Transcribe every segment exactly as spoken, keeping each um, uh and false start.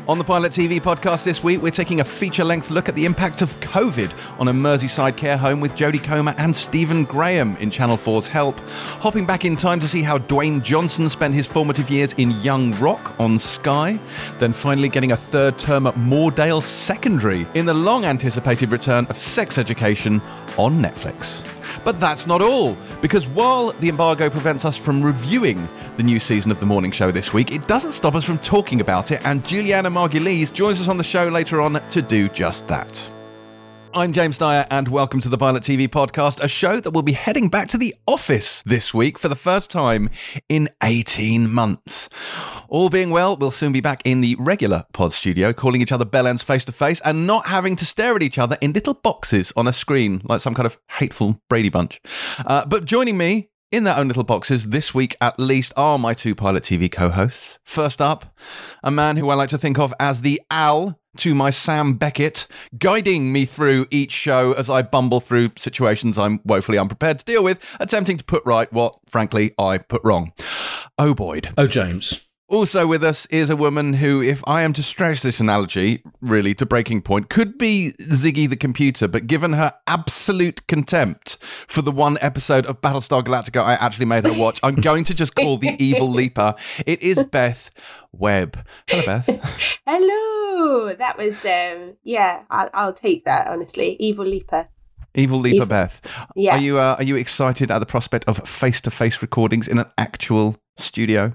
On the Pilot T V podcast this week, we're taking a feature-length look at the impact of COVID on a Merseyside care home with Jodie Comer and Stephen Graham in Channel four's Help. Hopping back in time to see how Dwayne Johnson spent his formative years in Young Rock on Sky. Then finally getting a third term at Moordale Secondary in the long-anticipated return of Sex Education on Netflix. But that's not all, because while the embargo prevents us from reviewing the new season of The Morning Show this week, it doesn't stop us from talking about it, and Juliana Margulies joins us on the show later on to do just that. I'm James Dyer, and welcome to the Pilot T V podcast, a show that will be heading back to the office this week for the first time in eighteen months. All being well, we'll soon be back in the regular pod studio, calling each other bellends face to face and not having to stare at each other in little boxes on a screen like some kind of hateful Brady Bunch. Uh, but joining me in their own little boxes this week at least are my two Pilot T V co-hosts. First up, a man who I like to think of as the Al to my Sam Beckett, guiding me through each show as I bumble through situations I'm woefully unprepared to deal with, attempting to put right what, frankly, I put wrong. Oh, Boyd. Oh, James. Also with us is a woman who, if I am to stretch this analogy, really, to breaking point, could be Ziggy the computer, but given her absolute contempt for the one episode of Battlestar Galactica I actually made her watch, I'm going to just call the evil leaper. It is Beth Webb. Hello, Beth. Hello. That was, um, yeah, I'll, I'll take that, honestly. Evil leaper. Evil Leaper Evil. Beth. Yeah. Are you, uh, are you excited at the prospect of face-to-face recordings in an actual studio?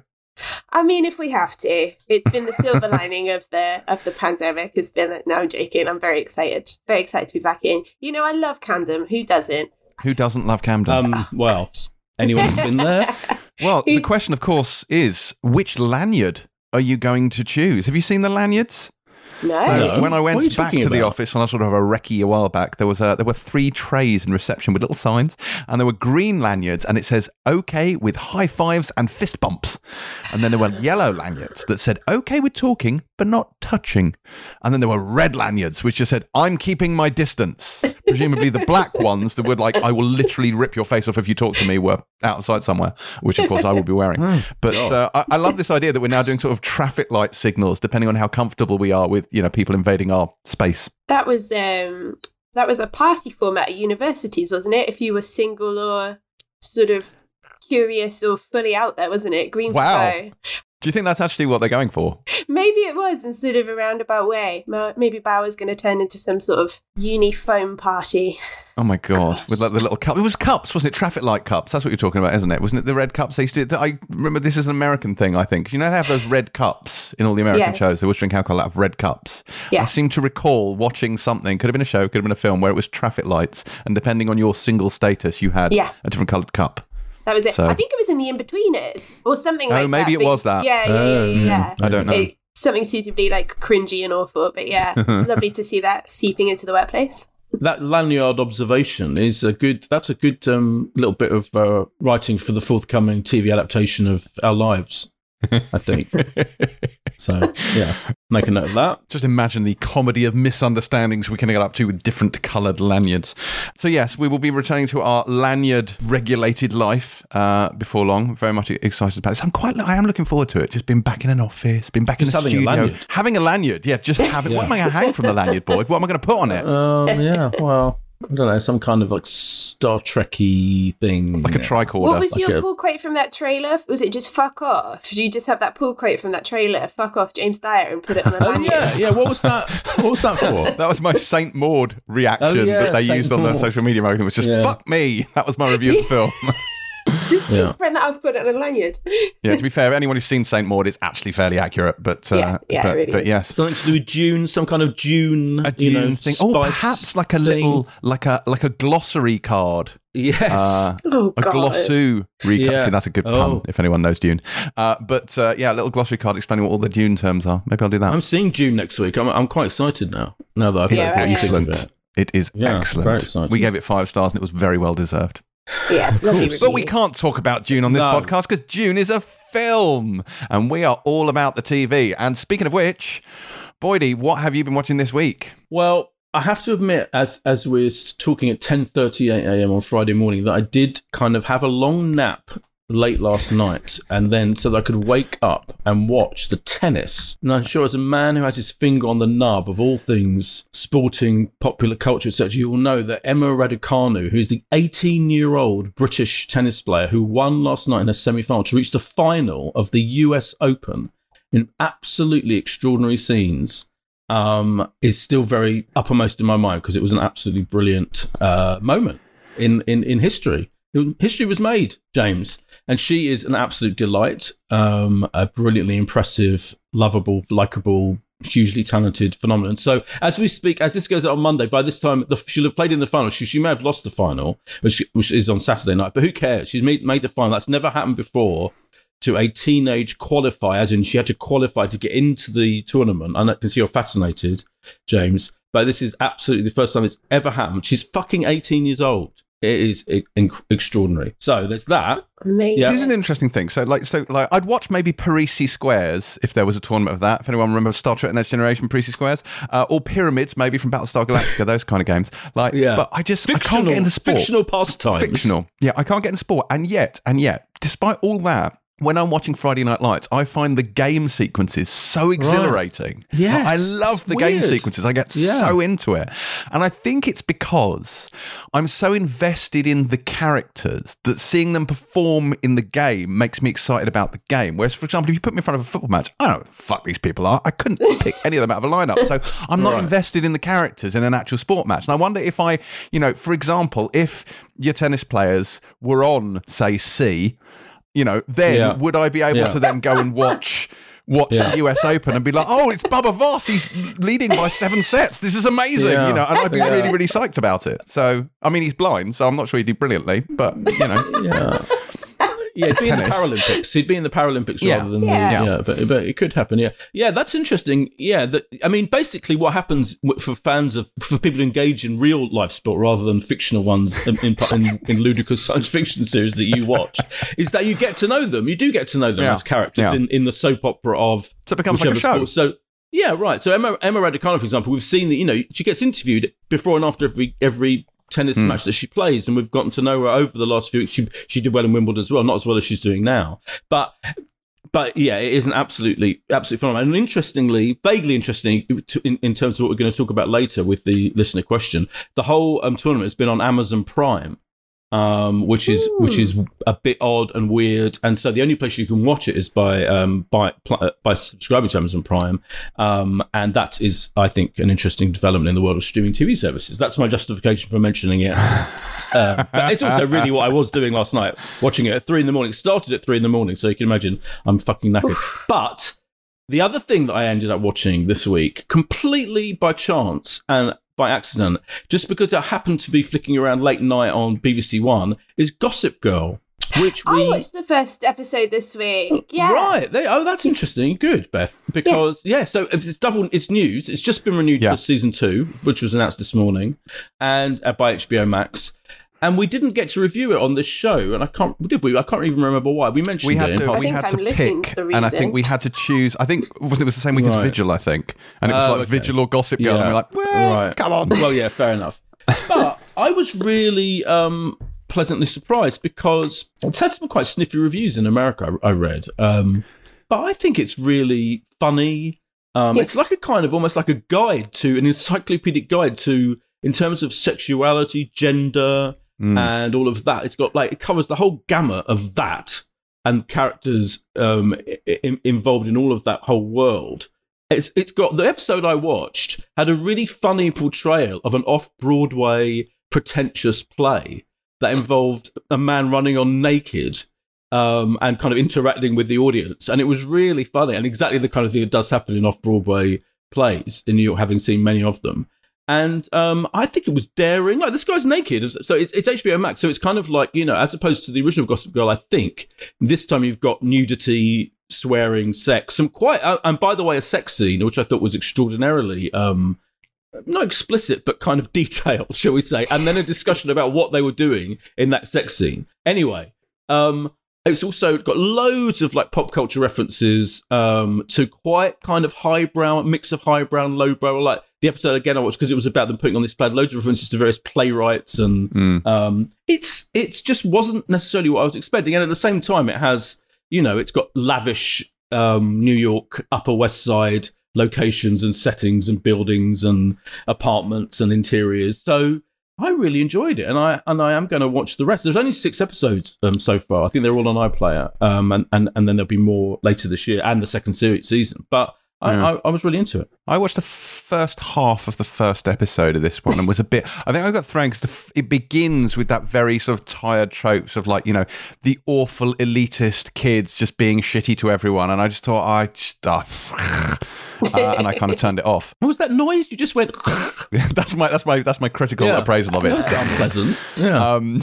I mean, if we have to, it's been the silver lining of the of the pandemic. Has been no, I'm joking. I'm very excited, very excited to be back in. You know, I love Camden. Who doesn't? Who doesn't love Camden? Um, well, anyone who's been there. Well, the question, of course, is which lanyard are you going to choose? Have you seen the lanyards? No. So no. when I went back to about? the office on a sort of a recce a while back, there was a, there were three trays in reception with little signs, and there were green lanyards, and it says "OK" with high fives and fist bumps, and then there were yellow lanyards that said "OK with talking but not touching," and then there were red lanyards which just said "I'm keeping my distance." Presumably the black ones that would like "I will literally rip your face off if you talk to me" were outside somewhere, which of course I will be wearing. But uh, I, I love this idea that we're now doing sort of traffic light signals depending on how comfortable we are with, you know, people invading our space. That was um, that was a party format at universities, wasn't it? If you were single or sort of curious or fully out there, wasn't it? Green Wow. for go. Do you think that's actually what they're going for? Maybe it was in sort of a roundabout way. Maybe Bauer's going to turn into some sort of uni foam party. Oh my God. Gosh. With like the little cup. It was cups, wasn't it? Traffic light cups. That's what you're talking about, isn't it? Wasn't it the red cups they used to, I remember this is an American thing, I think. You know, they have those red cups in all the American Yeah. shows. They always drink alcohol out of red cups. Yeah. I seem to recall watching something, could have been a show, could have been a film, where it was traffic lights, and depending on your single status, you had Yeah. a different coloured cup. That was it. So- I think it was in the In-Betweeners or something Oh, like that. maybe it but- was that. Yeah, yeah, Oh, yeah, yeah. yeah. I don't know. It- something suitably like cringy and awful, but yeah, lovely to see that seeping into the workplace. That lanyard observation is a good. That's a good um, little bit of uh, writing for the forthcoming T V adaptation of Our Lives, I think. So yeah, make a note of that. Just imagine the comedy of misunderstandings we can get up to with different coloured lanyards. So yes, we will be returning to our lanyard-regulated life uh, before long. Very much excited about this. I'm quite. I am looking forward to it. Just been back in an office, been back Just in a having a studio, lanyard. having a lanyard. Yeah, just having. What am I going to hang from the lanyard, Boyd? What am I going to put on it? Um, yeah, well, I don't know, some kind of like Star Trek-y thing. Like a yeah. tricorder. What was like your a- pull quote from that trailer? Was it just "fuck off"? Did you just have that pull quote from that trailer, "fuck off, James Dyer," and put it on a Oh lanyard? yeah, yeah. What was that? What was that for? That was my Saint Maud reaction Oh, yeah, that they Saint used on their Maud. social media marketing. It was just, Yeah. fuck me. That was my review of the film. Just, Yeah. just print that off, put it on a lanyard. Yeah, to be fair, anyone who's seen Saint Maud is actually fairly accurate. But, uh, Yeah, yeah, it but, really but is. yes. Something to do with June, some kind of June, A you Dune know, thing. Oh, spice perhaps like a thing. little, like a like a glossary card. Yes. Uh, Oh, a God. glossu recap. Yeah. See, that's a good Oh. pun if anyone knows Dune. Uh, but uh, yeah, a little glossary card explaining what all the Dune terms are. Maybe I'll do that. I'm seeing June next week. I'm I'm quite excited now. Now that I've Yeah, looked at right, you yeah. think of Excellent. it. It is Yeah, very excellent. exciting. We gave it five stars and it was very well deserved. Yeah, lovely course. review. But we can't talk about Dune on this No. podcast because Dune is a film and we are all about the T V. And speaking of which, Boydie, what have you been watching this week? Well, I have to admit, as as we're talking at ten thirty-eight a.m. on Friday morning, that I did kind of have a long nap late last night, and then so that I could wake up and watch the tennis. And I'm sure as a man who has his finger on the nub of all things sporting, popular culture, et cetera, you will know that Emma Raducanu, who is the eighteen-year-old British tennis player who won last night in a semi-final to reach the final of the U S Open in absolutely extraordinary scenes, um, is still very uppermost in my mind because it was an absolutely brilliant uh, moment in, in, in history. History was made, James, and she is an absolute delight, um, a brilliantly impressive, lovable, likeable, hugely talented phenomenon. So as we speak, as this goes out on Monday, by this time the, she'll have played in the final. She, she may have lost the final, which, which is on Saturday night, but who cares? She's made, made the final. That's never happened before to a teenage qualifier, as in she had to qualify to get into the tournament. And I can see you're fascinated, James, but this is absolutely the first time it's ever happened. She's fucking eighteen years old. It is inc- extraordinary. So there's that. Amazing. Yeah. This is an interesting thing. So, like, so like, I'd watch maybe Parisi Squares if there was a tournament of that. If anyone remembers Star Trek: Next Generation, Parisi Squares, uh, or Pyramids, maybe from Battlestar Galactica, those kind of games. Like, yeah. But I just fictional, I can't get into sport. Fictional pastimes. Fictional. Yeah, I can't get into sport, and yet, and yet, despite all that, when I'm watching Friday Night Lights, I find the game sequences so exhilarating. Right. Yes, I love the game weird. sequences. I get yeah. so into it. And I think it's because I'm so invested in the characters that seeing them perform in the game makes me excited about the game. Whereas, for example, if you put me in front of a football match, I don't know what the fuck these people are. I couldn't pick any of them out of a lineup. So I'm not right. invested in the characters in an actual sport match. And I wonder if I, you know, for example, if your tennis players were on, say, C, you know, then yeah. would I be able yeah. to then go and watch watch yeah. the U S Open and be like, oh, it's Bubba Voss, he's leading by seven sets. This is amazing, yeah. you know, and I'd be yeah. really, really psyched about it. So, I mean, he's blind, so I'm not sure he'd do brilliantly, but, you know. Yeah. Yeah, he'd be in the Paralympics. He'd be in the Paralympics yeah. rather than yeah. the, yeah. But but it could happen. Yeah, yeah, that's interesting. Yeah, that I mean, basically, what happens for fans of for people who engage in real life sport rather than fictional ones in, in, in, in ludicrous science fiction series that you watch is that you get to know them. You do get to know them yeah. as characters yeah. in, in the soap opera of so it becomes like a show. Sport. So. Yeah, right. So Emma Emma Raducanu, for example, we've seen that. You know, she gets interviewed before and after every every. tennis mm. match that she plays, and we've gotten to know her over the last few weeks. She she did well in Wimbledon as well, not as well as she's doing now, but but yeah, it is an absolutely absolutely phenomenal. And interestingly, vaguely interesting in, in terms of what we're going to talk about later with the listener question. The whole um, tournament has been on Amazon Prime. Um, which is Ooh. which is a bit odd and weird, and so the only place you can watch it is by um, by by subscribing to Amazon Prime, um, and that is, I think, an interesting development in the world of streaming T V services. That's my justification for mentioning it. uh, but it's also really what I was doing last night, watching it at three in the morning. It started at three in the morning, so you can imagine I'm fucking knackered. But the other thing that I ended up watching this week, completely by chance and by accident, just because I happened to be flicking around late night on B B C One, is Gossip Girl, which we... I watched the first episode this week, yeah. Right, they, oh, that's interesting. Good, Beth. Because, yeah, yeah so it's double, it's news. It's just been renewed yeah. for season two, which was announced this morning, and uh, by H B O Max. And we didn't get to review it on this show, and I can't. Did we? I can't even remember why. We mentioned we had it. To, in we had to pick, and I think we had to choose. I think wasn't it was the same week right. as Vigil? I think, and it was uh, like okay. Vigil or Gossip Girl, yeah. and we're like, well, right. come on. Well, yeah, fair enough. But I was really um, pleasantly surprised because it's had some quite sniffy reviews in America. I, I read, um, but I think it's really funny. Um, yes. It's like a kind of almost like a guide to an encyclopedic guide to in terms of sexuality, gender. Mm. And all of that. It's got like, it covers the whole gamut of that and characters um, I- involved in all of that whole world. It's It's got, the episode I watched had a really funny portrayal of an off-Broadway pretentious play that involved a man running on naked um, and kind of interacting with the audience. And it was really funny and exactly the kind of thing that does happen in off-Broadway plays in New York, having seen many of them. And um, I think it was daring. Like, this guy's naked. So it's, it's H B O Max. So it's kind of like, you know, as opposed to the original Gossip Girl, I think this time you've got nudity, swearing, sex, some quite, uh, and by the way, a sex scene, which I thought was extraordinarily, um, not explicit, but kind of detailed, shall we say. And then a discussion about what they were doing in that sex scene. Anyway, um, it's also got loads of like pop culture references um, to quite kind of highbrow, mix of highbrow and lowbrow. Like the episode again I watched because it was about them putting on this play, loads of references to various playwrights, and mm. um, it's it's just wasn't necessarily what I was expecting. And at the same time, it has, you know, it's got lavish um, New York Upper West Side locations and settings and buildings and apartments and interiors. So I really enjoyed it, and I and I am going to watch the rest. There's only six episodes um, so far. I think they're all on iPlayer, um, and, and and then there'll be more later this year and the second series season. But I, yeah. I, I was really into it. I watched the first half of the first episode of this one and was a bit. I think I got thrown because it begins with that very sort of tired tropes of like, you know, the awful elitist kids just being shitty to everyone, and I just thought I just. Uh, Uh, and I kind of turned it off. What was that noise? You just went. that's my that's my that's my critical yeah. appraisal of it. It's a bit unpleasant. Yeah. Um,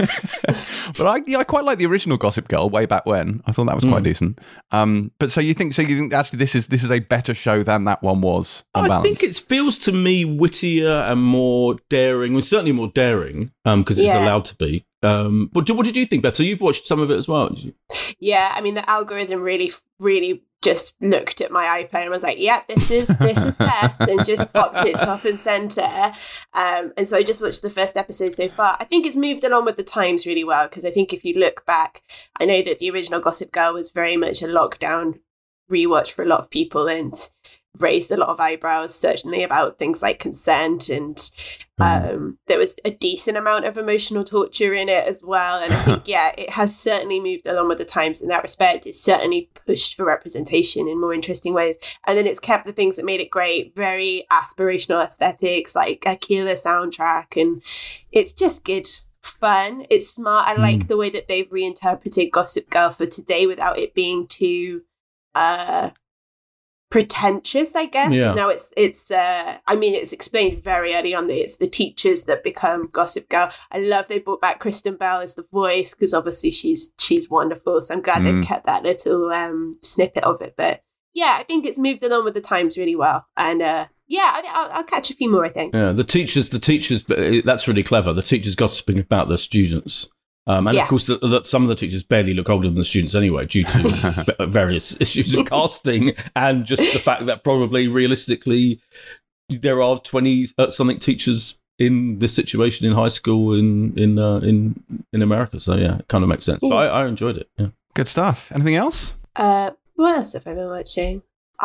but I yeah, I quite like the original Gossip Girl way back when. I thought that was quite mm. decent. Um, but so you think so you think actually this is this is a better show than that one was? On I balance? think it feels to me wittier and more daring. Well, certainly more daring because um, it's yeah. allowed to be. Um, but what did you think, Beth? So you've watched some of it as well, did you? Yeah, I mean the algorithm really, really just looked at my iPlayer and was like, "Yeah, this is this is Beth," and just popped it top and center. Um, and so I just watched the first episode so far. I think it's moved along with the times really well because I think if you look back, I know that the original Gossip Girl was very much a lockdown rewatch for a lot of people and raised a lot of eyebrows, certainly about things like consent, and um, there was a decent amount of emotional torture in it as well. And I think, yeah, it has certainly moved along with the times in that respect. It's certainly pushed for representation in more interesting ways. And then it's kept the things that made it great, very aspirational aesthetics, like a killer soundtrack. And it's just good fun. It's smart. I like mm. the way that they've reinterpreted Gossip Girl for today without it being too... Uh, pretentious, I guess. Yeah. Now it's it's uh I mean it's explained very early on that it's the teachers that become Gossip Girl. I love they brought back Kristen Bell as the voice because obviously she's she's wonderful, so I'm glad mm. they've kept that little um snippet of it. But yeah, I think it's moved along with the times really well, and uh yeah, I, I'll, I'll catch a few more, I think. Yeah, the teachers the teachers that's really clever. The teachers gossiping about their students. Um, and yeah. of course, the, the, some of the teachers barely look older than the students anyway, due to various issues of casting and just the fact that probably realistically there are twenty something teachers in this situation in high school in in uh, in in America. So yeah, it kind of makes sense. Yeah. But I, I enjoyed it. Yeah, good stuff. Anything else? Uh, what else have I been watching?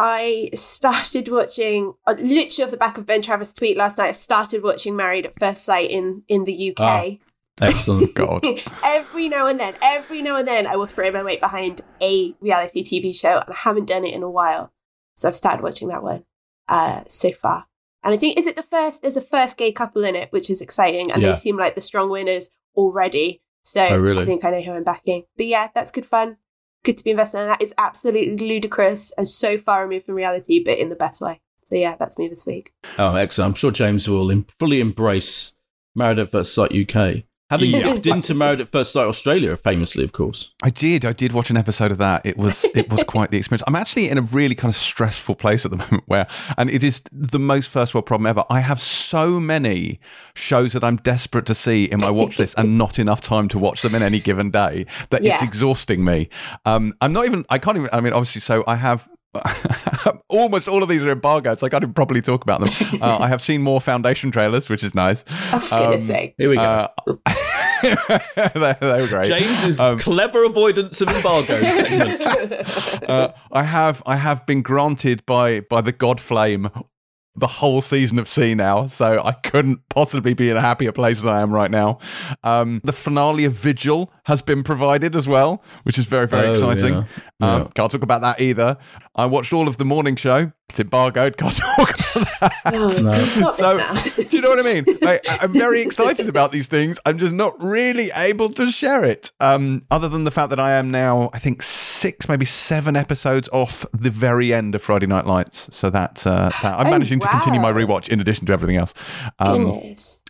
I started watching, uh, literally off the back of Ben Travis' tweet last night. I started watching Married at First Sight in in the U K. Ah. Excellent. God. Every now and then, every now and then, I will throw my weight behind a reality T V show, and I haven't done it in a while. So I've started watching that one uh, so far. And I think, is it the first? There's a first gay couple in it, which is exciting, and yeah. they seem like the strong winners already. So oh, really? I think I know who I'm backing. But yeah, that's good fun. Good to be invested in that. It's absolutely ludicrous and so far removed from reality, but in the best way. So yeah, that's me this week. Oh, excellent. I'm sure James will em- fully embrace Married at First Sight U K. Having yeah. dipped into Married at First Sight Australia, famously, of course. I did. I did watch an episode of that. It was it was quite the experience. I'm actually in a really kind of stressful place at the moment where, and it is the most first world problem ever. I have so many shows that I'm desperate to see in my watch list and not enough time to watch them in any given day that yeah. it's exhausting me. Um, I'm not even, I can't even, I mean, obviously, so I have... almost all of these are embargoed, so I can't even properly talk about them. Uh, I have seen more Foundation trailers, which is nice. Oh, for goodness um, sake. Here we go. Uh, they, they were great. James's um, clever avoidance of embargo segment. Uh, I have I have been granted by by the Godflame the whole season of C now, so I couldn't possibly be in a happier place than I am right now. Um, the finale of Vigil has been provided as well, which is very, very oh, exciting. Yeah. Um, yeah. Can't talk about that either. I watched all of The Morning Show. It's embargoed. Can't talk about that. Oh, no. So, do you know what I mean? Like, I'm very excited about these things. I'm just not really able to share it. Um, other than the fact that I am now, I think, six, maybe seven episodes off the very end of Friday Night Lights. So that, uh, that I'm oh, managing wow. to continue my rewatch in addition to everything else. Um, Goodness.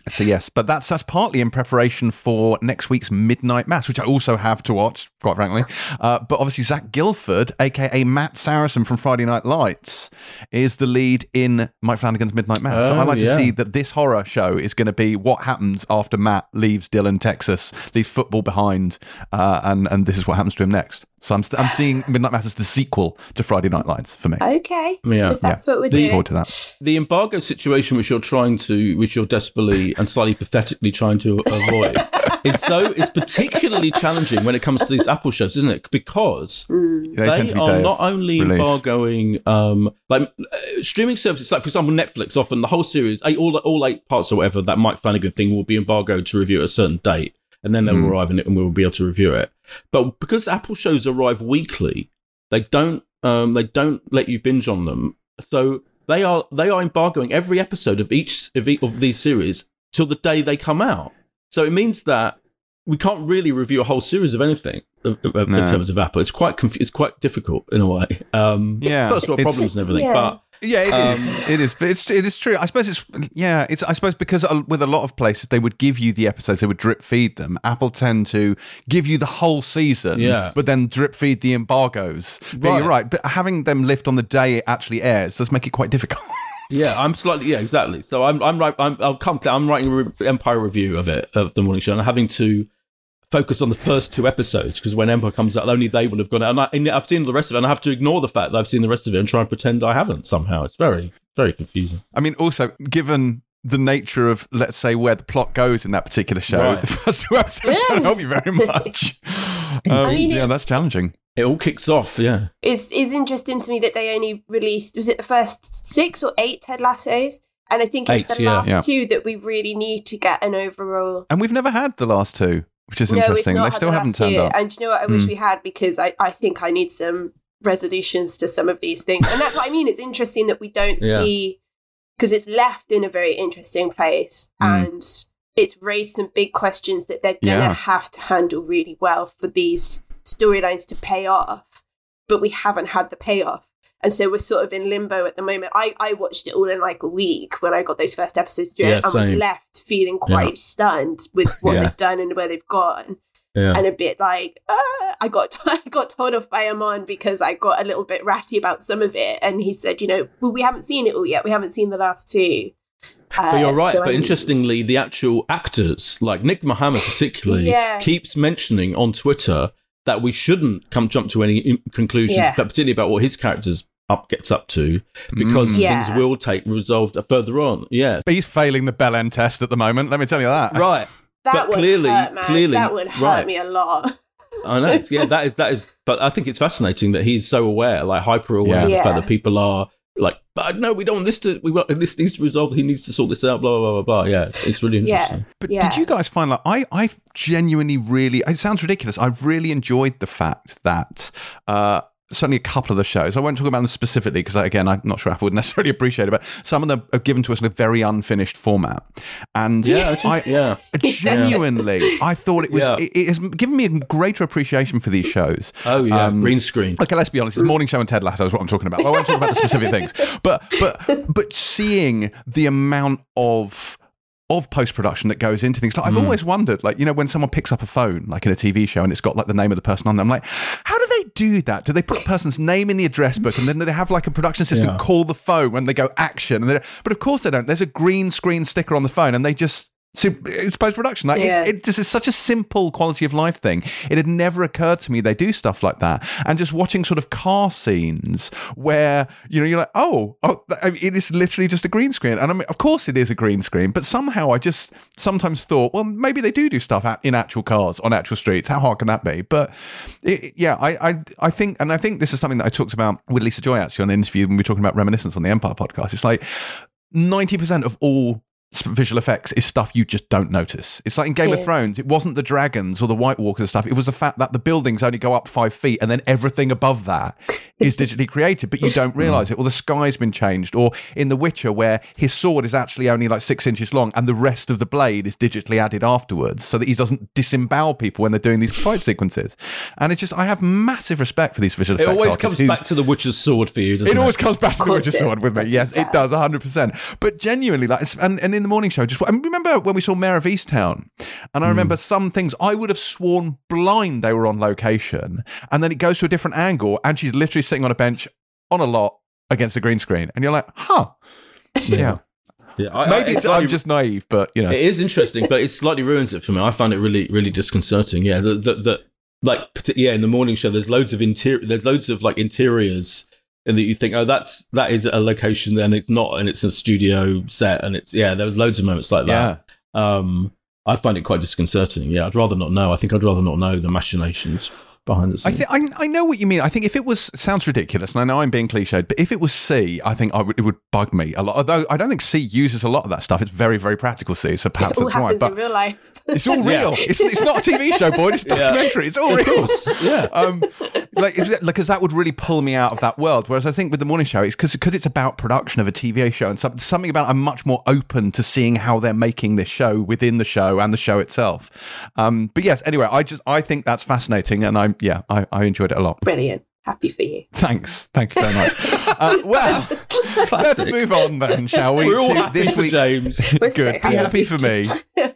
So yes, but that's that's partly in preparation for next week's Midnight Mass, which I also have to watch, quite frankly. Uh, but obviously, Zach Gilford, aka Matt Saracen from Friday Night Lights, is the lead in Mike Flanagan's Midnight Mass. Oh, so I'd like yeah. to see that this horror show is going to be what happens after Matt leaves Dillon, Texas, leaves football behind, uh, and and this is what happens to him next. So I'm st- I'm seeing Midnight Mass as the sequel to Friday Night Lights for me. Okay. Yeah. If that's Yeah. what we're The- doing. Forward to that. The embargo situation, which you're trying to, which you're desperately and slightly pathetically trying to avoid, is so it's particularly challenging when it comes to these Apple shows, isn't it? Because Mm. They, they, tend to be are day not of only release. embargoing um, like uh, streaming services, like for example Netflix. Often the whole series, eight, all all eight parts or whatever, that Mike Flanagan thing will be embargoed to review at a certain date, and then they'll Mm. arrive in it, and we will be able to review it. But because Apple shows arrive weekly, they don't um, they don't let you binge on them. So they are they are embargoing every episode of each of, each of these series till the day they come out. So it means that we can't really review a whole series of anything of, of, No. in terms of Apple. It's quite conf- it's quite difficult in a way. Um, Yeah, first world it's- problems and everything. Yeah. But Yeah, it Um, is. It is, but it's it is true. I suppose it's yeah. It's I suppose because uh, with a lot of places they would give you the episodes, they would drip feed them. Apple tend to give you the whole season, Yeah. but then drip feed the embargoes. Yeah, Right. you're right. But having them lift on the day it actually airs does make it quite difficult. yeah, I'm slightly yeah exactly. So I'm I'm right. I'm I'll come. To, I'm writing a re- Empire review of it of the morning show, and I'm having to focus on the first two episodes because when Empire comes out, only they will have gone out. And, I, and I've seen the rest of it, and I have to ignore the fact that I've seen the rest of it and try and pretend I haven't somehow. It's very, very confusing. I mean, also given the nature of, let's say, where the plot goes in that particular show, Right. the first two episodes don't help you very much. Um, mean, yeah, it's- that's challenging. It all kicks off, yeah. It's, it's interesting to me that they only released, was it the first six or eight Ted Lassos? And I think it's Eight, the yeah. last Yeah. two that we really need to get an overall. And we've never had the last two, which is No, interesting. we've not They had still the haven't last turned two. up. And do you know what I wish Mm. we had? Because I, I think I need some resolutions to some of these things. And that's what I mean. It's interesting that we don't Yeah. see, because it's left in a very interesting place. Mm. And it's raised some big questions that they're going to Yeah. have to handle really well for these storylines to pay off. But we haven't had the payoff. And so we're sort of in limbo at the moment. I, I watched it all in like a week when I got those first episodes through Yeah, and was same. left feeling quite Yeah. stunned with what Yeah. they've done and where they've gone. Yeah. And a bit like, uh, I got I got told off by Amon because I got a little bit ratty about some of it. And he said, you know, well, we haven't seen it all yet. We haven't seen the last two. Uh, But you're right. so but I'm- interestingly, the actual actors, like Nick Mohammed particularly, Yeah. keeps mentioning on Twitter that we shouldn't come jump to any in- conclusions, Yeah. but particularly about what his characters up gets up to, because Mm. Yeah. things will take resolved further on. Yeah, But he's failing the Bell-End test at the moment, let me tell you that. right. that but would clearly- hurt, man. clearly- that would hurt right. me a lot. I know. Yeah, that is that is. But I think it's fascinating that he's so aware, like hyper aware of the Yeah. fact that people are like, but no, we don't want this to. We want this needs to resolve. He needs to sort this out. Blah blah blah blah. blah. Yeah, it's, it's really Yeah. interesting. But Yeah. did you guys find like I I genuinely really it sounds ridiculous. I've really enjoyed the fact that uh certainly a couple of the shows. I won't talk about them specifically because again I'm not sure Apple would necessarily appreciate it, but some of them are given to us in a very unfinished format. And Yeah, it's I just, yeah. genuinely I thought it was Yeah. it, it has given me a greater appreciation for these shows. Oh yeah, Um, green screen. Okay, let's be honest. It's Morning Show and Ted Lasso is what I'm talking about. Well, I won't talk about the specific things, but but but seeing the amount of of post production that goes into things, like I've Mm. always wondered, like you know, when someone picks up a phone, like in a T V show, and it's got like the name of the person on there, I'm like, how do they do that? Do they put a person's name in the address book, and then they have like a production assistant Yeah. call the phone when they go action? And but of course they don't. There's a green screen sticker on the phone, and they just. So it's post production. Like Yeah. it, it just is such a simple quality of life thing. It had never occurred to me they do stuff like that. And just watching sort of car scenes where you know you're like, oh, oh, I mean, it is literally just a green screen. And I mean, of course it is a green screen, but somehow I just sometimes thought, well, maybe they do do stuff out in actual cars on actual streets. How hard can that be? But it, yeah, I, I I think, and I think this is something that I talked about with Lisa Joy actually on an interview when we were talking about Reminiscence on the Empire podcast. It's like ninety percent of all visual effects is stuff you just don't notice. It's like in Game Yeah. of Thrones, it wasn't the dragons or the White Walkers and stuff. It was the fact that the buildings only go up five feet and then everything above that is digitally created, but you don't realize it. Or the sky's been changed. Or in The Witcher, where his sword is actually only like six inches long and the rest of the blade is digitally added afterwards so that he doesn't disembowel people when they're doing these fight sequences. And it just, I have massive respect for these visual It effects always artists comes who- back to the Witcher's sword for you, doesn't it it? always comes back to the course Witcher's it- sword with me. of Yes, course it it does, does. one hundred percent. But genuinely, like, it's, and, and in the morning show, just I remember when we saw Mayor of Easttown, and I remember mm. some things I would have sworn blind they were on location, and then it goes to a different angle, and she's literally sitting on a bench on a lot against a green screen, and you're like, huh, yeah. yeah. Yeah, I, Maybe I, it's, I'm just naive, but you know, it is interesting, but it slightly ruins it for me. I find it really, really disconcerting. Yeah, that, that, that like, yeah, in the morning show, there's loads of interior, there's loads of like interiors, and that you think, oh, that's that is a location, and it's not, and it's a studio set, and it's yeah, there's loads of moments like that. Yeah. Um, I find it quite disconcerting. Yeah, I'd rather not know. I think I'd rather not know the machinations behind the scenes. I, th- I I know what you mean. I think if it was, sounds ridiculous, and I know I'm being cliched, but if it was C, I think I would, it would bug me a lot. Although I don't think C uses a lot of that stuff. It's very, very practical C, so perhaps it all that's happens right. in real life. It's all real. Yeah. It's it's not a T V show, boy. It's a documentary. Yeah. It's all of real. Course. Yeah. Um, like, because that would really pull me out of that world. Whereas I think with the morning show, it's because because it's about production of a T V show, and some, something about I'm much more open to seeing how they're making this show within the show and the show itself. Um, but yes, anyway, I just I think that's fascinating, and I'm yeah, I, I enjoyed it a lot. Brilliant. Happy for you. Thanks. Thank you very much. uh, well, let's move on then, shall we? We're all to happy this for week's... James. We're Good. so Be happy. happy for me.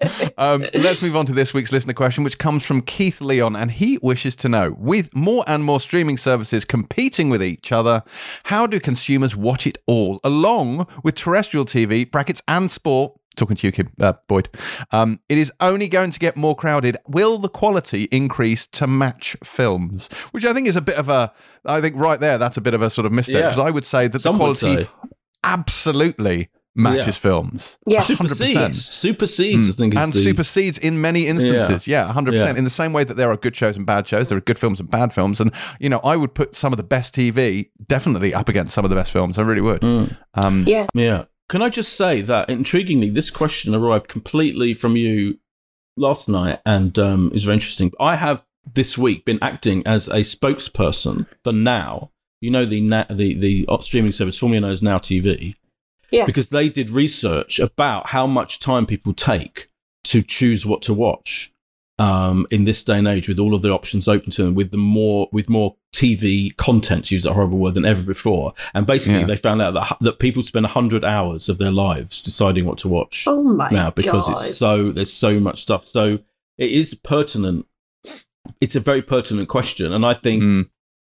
Um, let's move on to this week's listener question, which comes from Keith Leon, and he wishes to know, with more and more streaming services competing with each other, how do consumers watch it all, along with terrestrial T V, brackets and sport? Talking to you, Kim, uh, Boyd. Um, it is only going to get more crowded. Will the quality increase to match films? Which I think is a bit of a, I think right there, that's a bit of a sort of mistake. Because yeah. I would say that Some the quality say. absolutely matches yeah. films. Yeah. one hundred percent. Supersedes. Supersedes, mm. I think. Is and the... supersedes in many instances. Yeah, yeah one hundred percent. Yeah. In the same way that there are good shows and bad shows, there are good films and bad films. And, you know, I would put some of the best T V definitely up against some of the best films. I really would. Mm. Um, yeah. Yeah. Can I just say that, intriguingly, this question arrived completely from you last night, and um, is very interesting. I have this week been acting as a spokesperson for Now. You know, the Na- the the streaming service formerly known as Now T V. Yeah. Because they did research about how much time people take to choose what to watch um, in this day and age, with all of the options open to them, with the more with more T V content, to use that horrible word, than ever before. And basically, yeah. they found out that that people spend one hundred hours of their lives deciding what to watch. Oh my now, because God. it's so there's so much stuff. So it is pertinent. It's a very pertinent question, and I think. Mm.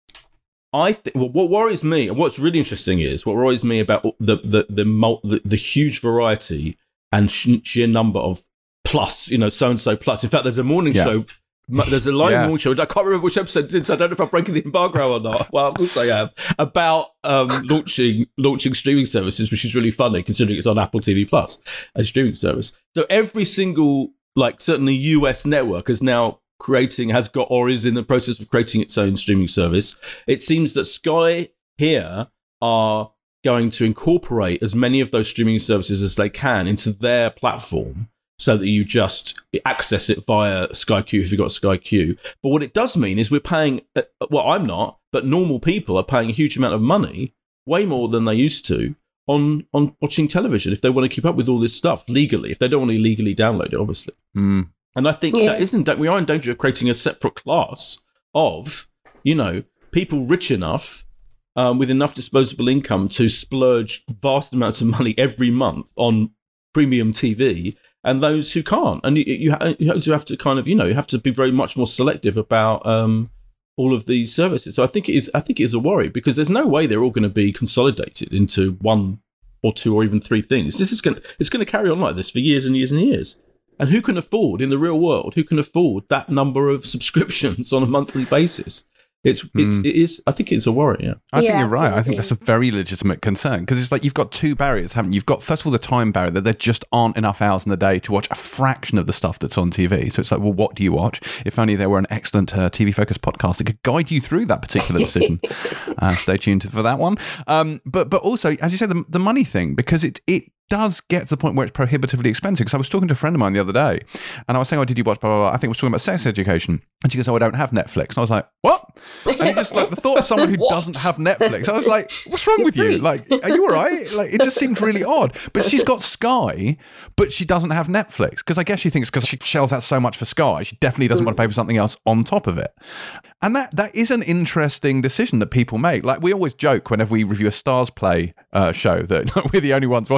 I think well, what worries me, and what's really interesting is what worries me about the the the the, the, the huge variety and sheer number of plus, you know, so and so plus. In fact, there's a morning yeah. show. There's a live yeah. morning show. I can't remember which episode it's in, so I don't know if I'm breaking the embargo or not. Well, of course I am. About um, launching launching streaming services, which is really funny considering it's on Apple T V Plus, a streaming service. So every single, like certainly U S network is now creating, has got, or is in the process of creating its own streaming service. It seems that Sky here are going to incorporate as many of those streaming services as they can into their platform, so that you just access it via Sky Q if you've got Sky Q. But what it does mean is we're paying, well, I'm not, but normal people are paying a huge amount of money, way more than they used to, on, on watching television if they want to keep up with all this stuff legally, if they don't want to legally download it, obviously. Mm. And I think yeah. that isn't that we are in danger of creating a separate class of, you know, people rich enough um, with enough disposable income to splurge vast amounts of money every month on premium T V, and those who can't. And you, you, you have to kind of, you know, you have to be very much more selective about um, all of these services. So I think it is, I think it is a worry, because there's no way they're all going to be consolidated into one or two or even three things. This is going to, it's going to carry on like this for years and years and years. And who can afford, in the real world, who can afford that number of subscriptions on a monthly basis? It's, it's, mm. it is, I think it's a worry, yeah. I think yeah, you're right. absolutely. I think that's a very legitimate concern, because it's like you've got two barriers, haven't you? You've got, first of all, the time barrier, that there just aren't enough hours in the day to watch a fraction of the stuff that's on T V. So it's like, well, what do you watch? If only there were an excellent uh, T V-focused podcast that could guide you through that particular decision. uh, stay tuned for that one. Um, but but also, as you said, the, the money thing, because it it does get to the point where it's prohibitively expensive. Because I was talking to a friend of mine the other day, and I was saying, oh, did you watch blah, blah, blah? I think I was talking about sex education. And she goes, oh, I don't have Netflix. And I was like, what? And it just like the thought of someone who doesn't have Netflix, I was like, what's wrong with you? Like, are you all right? Like, it just seemed really odd. But she's got Sky, but she doesn't have Netflix. Because I guess she thinks because she shells out so much for Sky, she definitely doesn't want to pay for something else on top of it. And that that is an interesting decision that people make. Like, we always joke whenever we review a Stars Play uh, show that we're the only ones watching it. Mm.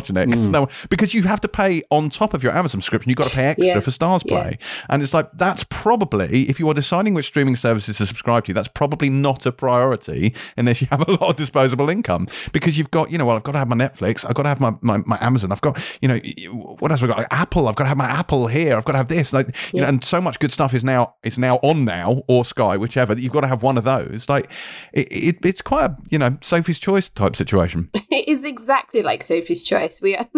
there's no because you have to pay on top of your Amazon subscription. You've got to pay extra Yeah. for Stars Play, Yeah. and it's like that's probably if you are deciding which streaming services to subscribe to, that's probably not a priority unless you have a lot of disposable income because you've got you know well I've got to have my Netflix, I've got to have my, my, my Amazon, I've got you know what else have I got Apple, I've got to have my Apple here, I've got to have this like you Yeah. know and so much good stuff is now is now on now or Sky whichever that you've got to have one of those like it, it it's quite a you know Sophie's Choice type situation. It is exactly like Sophie's Choice. We are.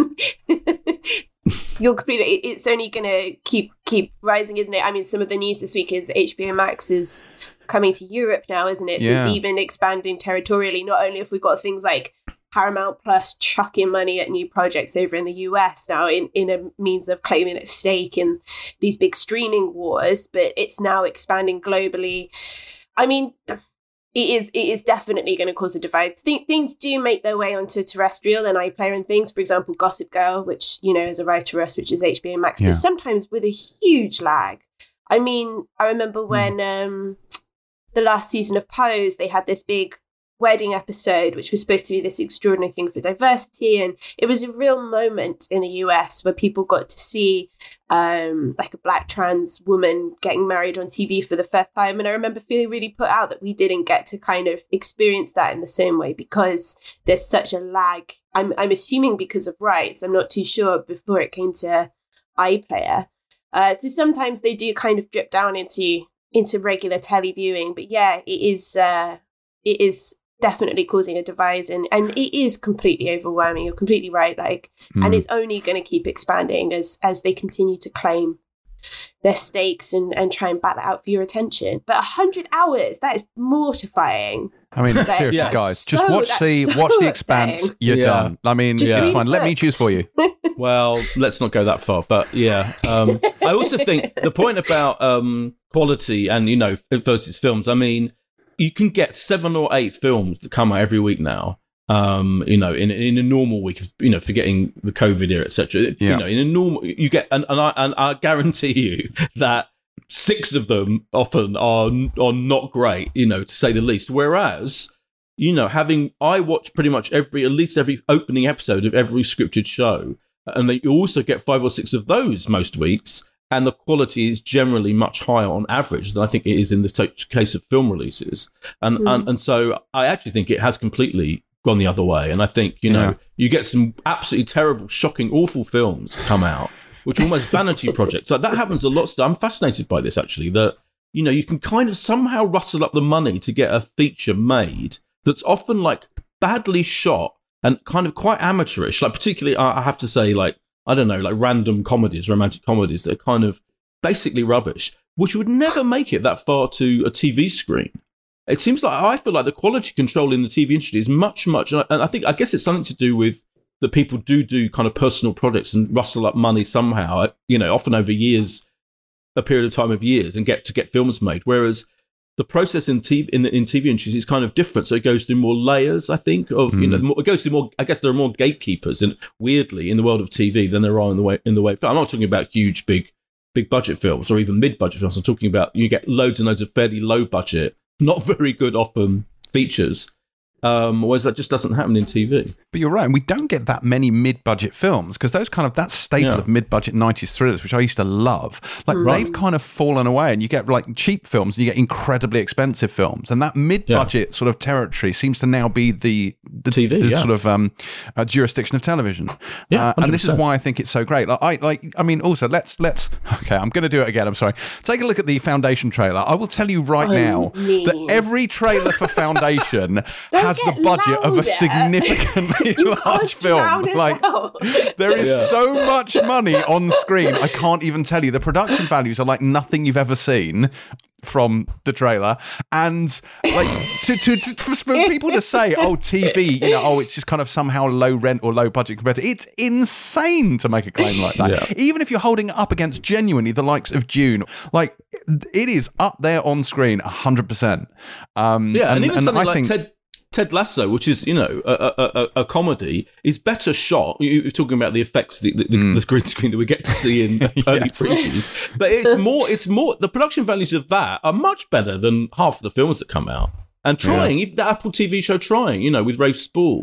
You're completely. It's only going to keep keep rising, isn't it? I mean, some of the news this week is H B O Max is coming to Europe now, isn't it? So Yeah. it's even expanding territorially. Not only have we got things like Paramount Plus chucking money at new projects over in the U S now in, in a means of claiming its stake in these big streaming wars, but it's now expanding globally. I mean, it is it is definitely going to cause a divide. Th- things do make their way onto terrestrial and iPlayer and things. For example, Gossip Girl, which, you know, is arrived to us, which is H B O Max, Yeah. but sometimes with a huge lag. I mean, I remember when um, the last season of Pose, they had this big wedding episode, which was supposed to be this extraordinary thing for diversity. And it was a real moment in the U S where people got to see um, like a black trans woman getting married on T V for the first time. And I remember feeling really put out that we didn't get to kind of experience that in the same way because there's such a lag. I'm, I'm assuming because of rights. I'm not too sure before it came to iPlayer. Uh, so sometimes they do kind of drip down into into regular telly viewing. But yeah, it is uh, it is definitely causing a divide, and, and it is completely overwhelming. You're completely right. Like, Mm. and it's only going to keep expanding as as they continue to claim their stakes and, and try and bat that out for your attention. But a hundred hours, that is mortifying. I mean, That- seriously, Yes. guys, just so- watch that's the so watch the upsetting. Expanse. You're Yeah. done. I mean, Just it's read fine. Let me books. choose for you. Well, let's not go that far, but yeah. Um, I also think the point about um, quality and, you know, versus films, I mean, you can get seven or eight films that come out every week now, um, you know, in in a normal week, you know, forgetting the COVID era, et cetera. Yeah. You know, in a normal, you get, and, and, I, and I guarantee you that six of them often are, are not great, you know, to say the least. Whereas, you know, having, I watch pretty much every, at least every opening episode of every scripted show, and then you also get five or six of those most weeks, and the quality is generally much higher on average than I think it is in the t- case of film releases. And, Mm. and and so I actually think it has completely gone the other way. And I think, you know, Yeah. you get some absolutely terrible, shocking, awful films come out, which are almost vanity projects. Like that happens a lot. So I'm fascinated by this, actually, that, you know, you can kind of somehow rustle up the money to get a feature made that's often like badly shot and kind of quite amateurish. Like particularly, I I have to say, like, I don't know, like random comedies, romantic comedies that are kind of basically rubbish, which would never make it that far to a T V screen. It seems like, I feel like the quality control in the T V industry is much, much, and I think, I guess it's something to do with that people do do kind of personal projects and rustle up money somehow, you know, often over years, a period of time of years, and get to get films made. Whereas the process in T V in the in T V industry is kind of different. So it goes through more layers, I think, of you know, more, it goes through more. I guess there are more gatekeepers, and weirdly, in the world of T V than there are in the way in the way. I'm not talking about huge, big, big budget films or even mid budget films. I'm talking about you get loads and loads of fairly low budget, not very good often features. Um, whereas that just doesn't happen in T V. But you're right, and we don't get that many mid-budget films because those kind of that staple Yeah. of mid-budget nineties thrillers, which I used to love, like Right. they've kind of fallen away, and you get like cheap films and you get incredibly expensive films, and that mid-budget sort of territory seems to now be the the, T V, the yeah. sort of um, uh, jurisdiction of television. Yeah, uh, and this is one hundred percent. why I think it's so great. Like I like, I mean, also let's let's okay, I'm going to do it again. I'm sorry. Take a look at the Foundation trailer. I will tell you right I now mean. that every trailer for Foundation has the get budget of a louder. significantly You large can't film. drown us Like out. there is Yeah. so much money on screen. I can't even tell you. The production values are like nothing you've ever seen from the trailer, and like to, to, to for people to say, oh, T V, you know, oh, it's just kind of somehow low rent or low budget compared to, it's insane to make a claim like that. Yeah. Even if you're holding it up against genuinely the likes of Dune, like it is up there on screen a hundred percent. Um, Yeah, and, even something I like think, Ted Ted Lasso, which is, you know, a, a, a, a comedy, is better shot. You- You're talking about the effects, the, the, the green screen that we get to see in early Yes. previews, but it's more, it's more. The production values of that are much better than half of the films that come out. And trying, even the Apple T V show Trying, you know, with Rafe Spall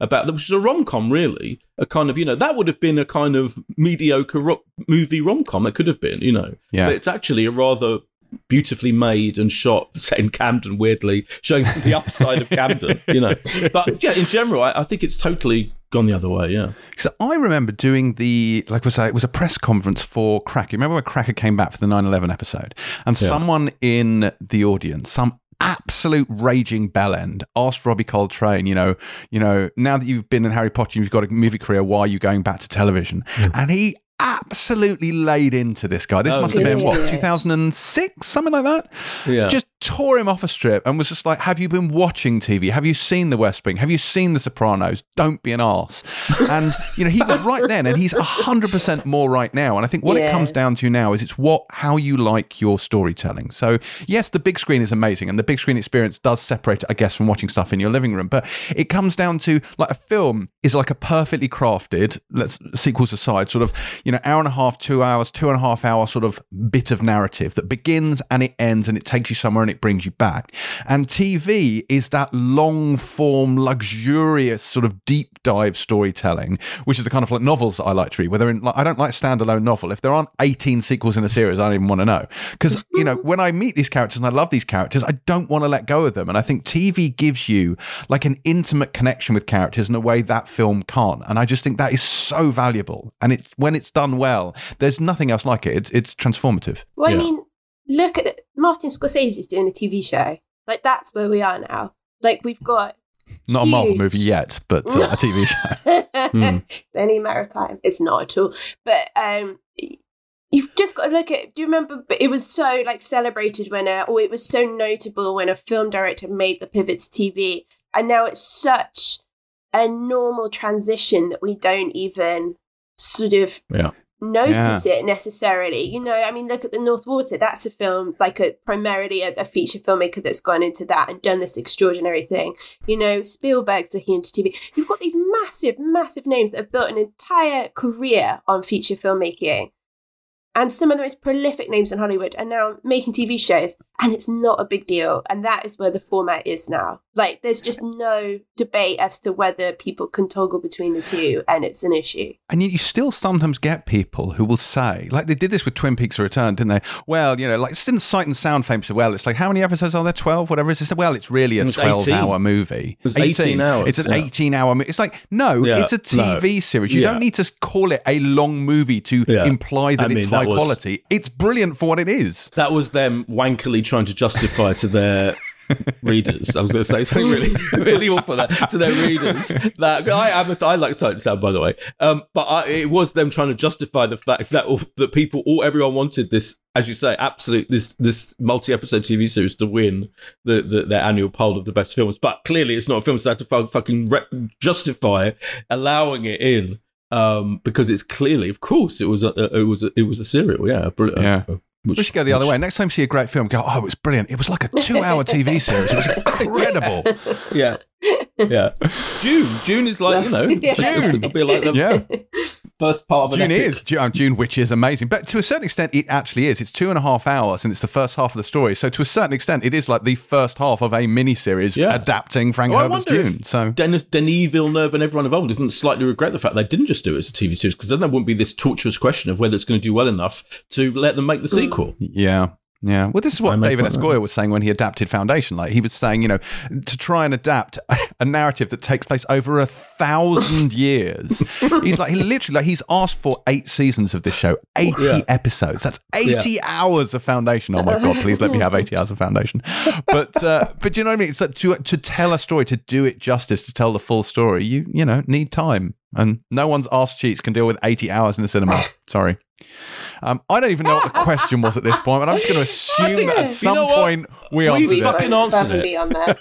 about which is a rom-com, really, a kind of, you know, that would have been a kind of mediocre ro- movie rom-com. It could have been, you know, yeah. But it's actually a rather beautifully made and shot, set in Camden, weirdly, showing the upside of Camden, you know. But yeah, in general, I, I think it's totally gone the other way, yeah. So I remember doing the, like was I, it was a press conference for Cracker. Remember when Cracker came back for the nine eleven episode? And yeah. someone in the audience, some absolute raging bellend, asked Robbie Coltrane, you know, you know, now that you've been in Harry Potter, you've got a movie career, why are you going back to television? Mm. And he absolutely laid into this guy. This oh, must have been, what, two thousand six? Something like that? Yeah. Just tore him off a strip and was just like, have you been watching T V? Have you seen The West Wing? Have you seen The Sopranos? Don't be an arse. And, you know, he was right then, and he's one hundred percent more right now. And I think what yeah. it comes down to now is it's what how you like your storytelling. So, yes, the big screen is amazing, and the big screen experience does separate, I guess, from watching stuff in your living room. But it comes down to, like, a film is like a perfectly crafted, let's sequels aside, sort of, you know, hour and a half, two hours, two and a half hour sort of bit of narrative that begins and it ends and it takes you somewhere and it brings you back. And T V is that long form, luxurious sort of deep dive storytelling, which is the kind of like novels that I like to read. Whether in, like, I don't like standalone novel. If there aren't eighteen sequels in a series, I don't even want to know. Because, you know, when I meet these characters and I love these characters, I don't want to let go of them. And I think T V gives you like an intimate connection with characters in a way that film can't. And I just think that is so valuable. And it's when it's done well, there's nothing else like it. It's, it's transformative. Well, yeah. I mean, look at it. Martin Scorsese's doing a T V show. Like, that's where we are now. Like, we've got not huge... a Marvel movie yet, but uh, a T V show. mm. It's only a matter of time. It's not at all. But um, you've just got to look at. Do you remember? It was so like celebrated when, a, or it was so notable when a film director made the pivot to T V, and now it's such a normal transition that we don't even sort of. Yeah. notice yeah. it necessarily, you know. I mean, look at The North Water. That's a film, like a primarily a, a feature filmmaker that's gone into that and done this extraordinary thing. You know, Spielberg's looking into T V. You've got these massive, massive names that have built an entire career on feature filmmaking, and some of the most prolific names in Hollywood are now making T V shows, and it's not a big deal. And that is where the format is now. Like, there's just no debate as to whether people can toggle between the two, and it's an issue. And yet you still sometimes get people who will say, like they did this with Twin Peaks: Return, didn't they? Well, you know, like didn't Sight and Sound fame so well? It's like, how many episodes are there? twelve, whatever it is. Well, it's really a twelve-hour movie. It was eighteen, eighteen hours. It's an yeah. eighteen-hour movie. It's like, no, yeah, it's a T V no. series. You yeah. don't need to call it a long movie to yeah. imply that I it's mean, high that was, quality. It's brilliant for what it is. That was them wankily trying to justify to their readers. I was going to say something really, really awful there, to their readers. That I, I, I like Sight and Sound, by the way, um, but I, it was them trying to justify the fact that all, that people, all everyone wanted this, as you say, absolute this this multi-episode T V series to win the, the their annual poll of the best films. But clearly, it's not a film, so they had to f- fucking re- justify allowing it in. Um, because it's clearly, of course, it was a, it was a, it was a serial, yeah, brilliant. Yeah. Uh, Which, we should go the other way. Next time you see a great film, go, oh, it was brilliant. It was like a two-hour T V series. It was incredible. Yeah. Yeah. June. June is like, you know, yeah. June. It'll be like the yeah. first part of an June epic. is. June, June, which is amazing. But to a certain extent, it actually is. It's two and a half hours, and it's the first half of the story. So to a certain extent, it is like the first half of a miniseries yeah. adapting Frank well, Herbert's Dune. So Denis, Denis Villeneuve and everyone involved didn't slightly regret the fact they didn't just do it as a T V series, because then there wouldn't be this torturous question of whether it's going to do well enough to let them make the sequel. Yeah. Yeah, well, this is what David S. Goyer was saying when he adapted Foundation. Like, he was saying, you know, to try and adapt a narrative that takes place over a thousand years. He's like, he literally, like, he's asked for eight seasons of this show, eighty yeah. episodes. That's eighty yeah. hours of Foundation. Oh my God, please let me have eighty hours of Foundation. But, uh, but you know what I mean? It's like to to tell a story, to do it justice, to tell the full story, you you know, need time. And no one's arse cheeks can deal with eighty hours in the cinema. Sorry. Um, I don't even know what the question was at this point, but I'm just going to assume that at some you know point we answered we it. fucking answered it. On that.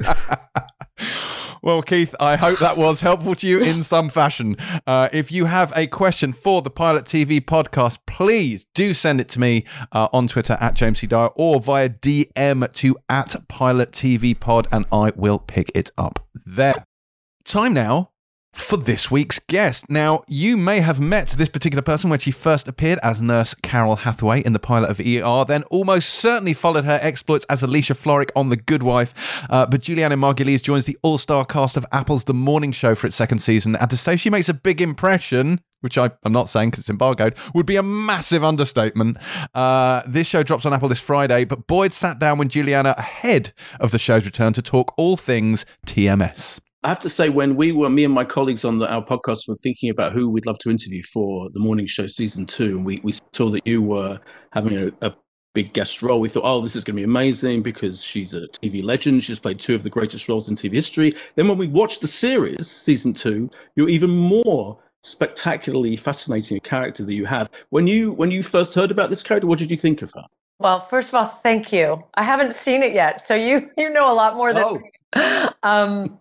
Yeah. Well, Keith, I hope that was helpful to you in some fashion. Uh, if you have a question for the Pilot T V podcast, please do send it to me uh, on Twitter at James C. Dyer or via D M to at Pilot T V Pod, and I will pick it up there. Time now for this week's guest. Now, you may have met this particular person when she first appeared as Nurse Carol Hathaway in the pilot of E R, then almost certainly followed her exploits as Alicia Florrick on The Good Wife. Uh, but Juliana Margulies joins the all-star cast of Apple's The Morning Show for its second season, and to say she makes a big impression, which I, I'm not saying because it's embargoed, would be a massive understatement. Uh, this show drops on Apple this Friday, but Boyd sat down with Juliana ahead of the show's return to talk all things T M S. I have to say, when we were, me and my colleagues on the, our podcast were thinking about who we'd love to interview for The Morning Show season two, and we, we saw that you were having a, a big guest role, we thought, oh, this is going to be amazing because she's a T V legend. She's played two of the greatest roles in T V history. Then when we watched the series, season two, you're even more spectacularly fascinating a character that you have. When you when you first heard about this character, what did you think of her? Well, first of all, thank you. I haven't seen it yet, so you you know a lot more than oh. me. Um,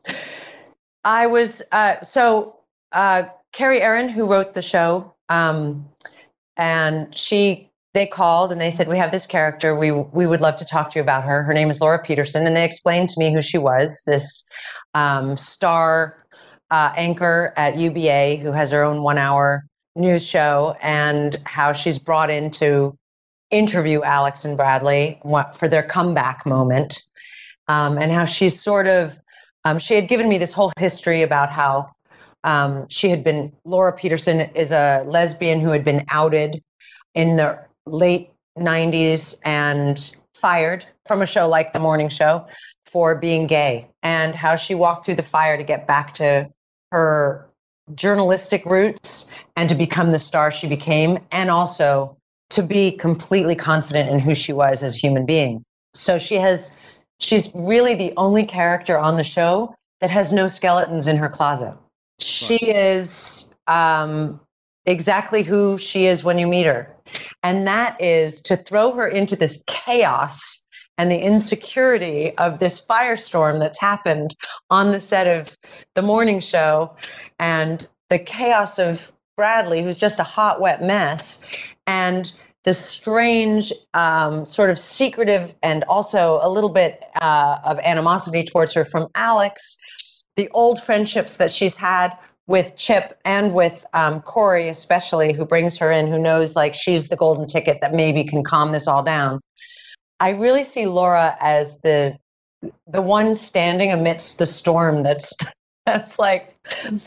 I was uh, so uh, Carrie Aaron, who wrote the show, um, and she they called and they said, we have this character. We we would love to talk to you about her. Her name is Laura Peterson, and they explained to me who she was. This um, star uh, anchor at U B A who has her own one-hour news show, and how she's brought in to interview Alex and Bradley for their comeback moment, um, and how she's sort of. Um, she had given me this whole history about how um, she had been, Laura Peterson is a lesbian who had been outed in the late nineties and fired from a show like The Morning Show for being gay, and how she walked through the fire to get back to her journalistic roots and to become the star she became, and also to be completely confident in who she was as a human being. So she has She's really the only character on the show that has no skeletons in her closet. She is um, exactly who she is when you meet her. And that is to throw her into this chaos and the insecurity of this firestorm that's happened on the set of The Morning Show, and the chaos of Bradley, who's just a hot, wet mess, and the strange, um, sort of secretive, and also a little bit uh, of animosity towards her from Alex, the old friendships that she's had with Chip and with um, Corey, especially, who brings her in, who knows like she's the golden ticket that maybe can calm this all down. I really see Laura as the the one standing amidst the storm that's that's like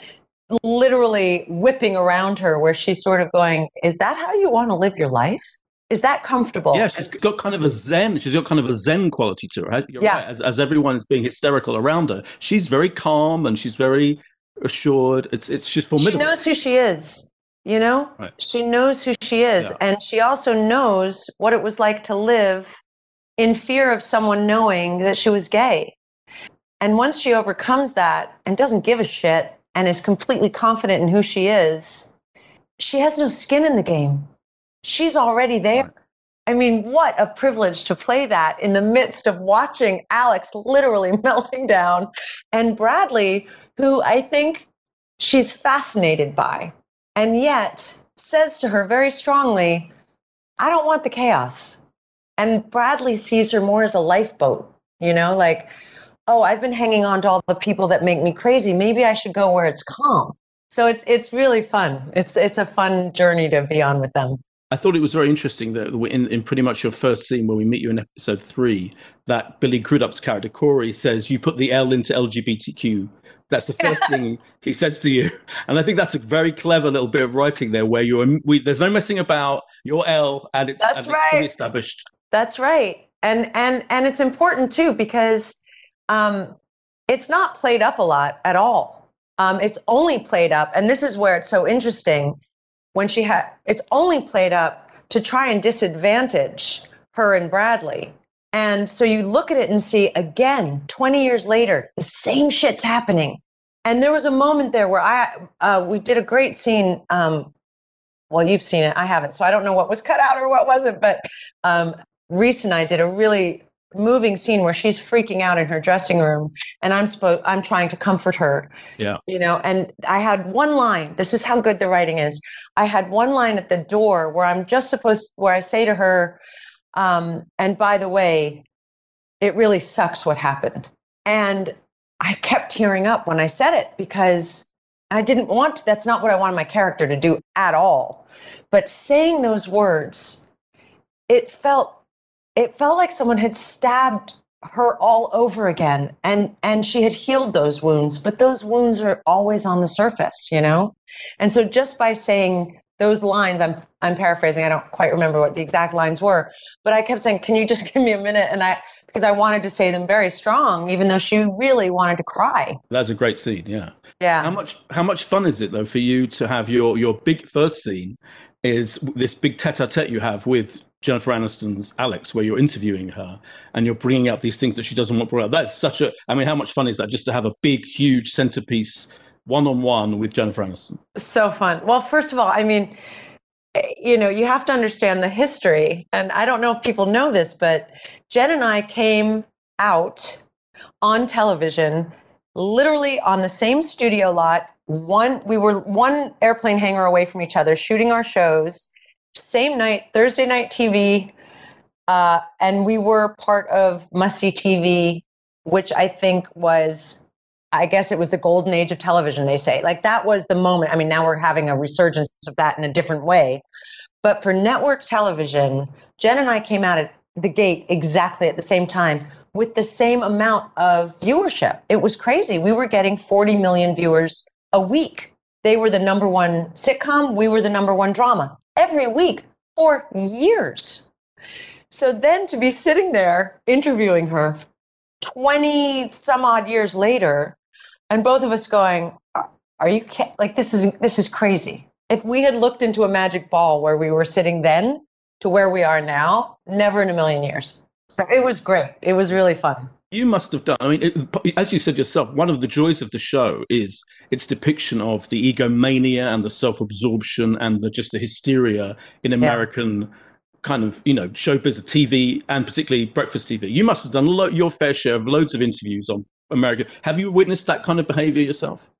literally whipping around her, where she's sort of going, is that how you want to live your life? Is that comfortable? Yeah, she's got kind of a zen. She's got kind of a zen quality to her. Right? You're yeah. Right. As, as everyone is being hysterical around her, she's very calm and she's very assured. It's it's she's formidable. She knows who she is, you know? Right. She knows who she is. Yeah. And she also knows what it was like to live in fear of someone knowing that she was gay. And once she overcomes that and doesn't give a shit, and is completely confident in who she is, she has no skin in the game. She's already there. I mean, what a privilege to play that in the midst of watching Alex literally melting down, and Bradley, who I think she's fascinated by, and yet says to her very strongly, I don't want the chaos. And Bradley sees her more as a lifeboat, you know, like, oh, I've been hanging on to all the people that make me crazy. Maybe I should go where it's calm. So it's it's really fun. It's it's a fun journey to be on with them. I thought it was very interesting that in, in pretty much your first scene when we meet you in episode three, that Billy Crudup's character, Corey, says you put the L into L G B T Q. That's the first thing he says to you. And I think that's a very clever little bit of writing there, where you're, we, there's no messing about, your L, and it's, and right. it's fully established. That's right. And, and, and it's important too, because Um, it's not played up a lot at all. Um, it's only played up, and this is where it's so interesting, when she had, it's only played up to try and disadvantage her and Bradley. And so you look at it and see, again, twenty years later, the same shit's happening. And there was a moment there where I, uh, we did a great scene. Um, well, you've seen it, I haven't, so I don't know what was cut out or what wasn't, but um, Reese and I did a really moving scene where she's freaking out in her dressing room, and I'm supposed I'm trying to comfort her. Yeah. You know, and I had one line. This is how good the writing is. I had one line at the door where I'm just supposed where I say to her, um, and by the way, it really sucks what happened. And I kept tearing up when I said it, because I didn't want to, that's not what I wanted my character to do at all. But saying those words, it felt it felt like someone had stabbed her all over again, and and she had healed those wounds, but those wounds are always on the surface, you know? And so just by saying those lines, I'm I'm paraphrasing, I don't quite remember what the exact lines were, but I kept saying, can you just give me a minute? And I, because I wanted to say them very strong, even though she really wanted to cry. That's a great scene, yeah. Yeah. How much how much fun is it though for you to have your your big first scene is this big tete-a-tete you have with Jennifer Aniston's Alex, where you're interviewing her and you're bringing up these things that she doesn't want brought up. That's such a, I mean, how much fun is that just to have a big, huge centerpiece one-on-one with Jennifer Aniston? So fun. Well, first of all, I mean, you know, you have to understand the history. And I don't know if people know this, but Jen and I came out on television, literally on the same studio lot. One, we were one airplane hangar away from each other, shooting our shows. Same night, Thursday night T V, uh, and we were part of Must See T V, which I think was, I guess it was the golden age of television, they say. Like that was the moment. I mean, now we're having a resurgence of that in a different way. But for network television, Jen and I came out at the gate exactly at the same time with the same amount of viewership. It was crazy. We were getting forty million viewers a week. They were the number one sitcom. We were the number one drama. Every week for years. So then to be sitting there interviewing her twenty some odd years later, and both of us going, are you like, this is, this is crazy. If we had looked into a magic ball where we were sitting then to where we are now, never in a million years. So it was great. It was really fun. You must have done, I mean, it, as you said yourself, one of the joys of the show is its depiction of the egomania and the self-absorption and the, just the hysteria in American yeah. kind of, you know, showbiz, T V, and particularly breakfast T V. You must have done lo- your fair share of loads of interviews on America. Have you witnessed that kind of behavior yourself?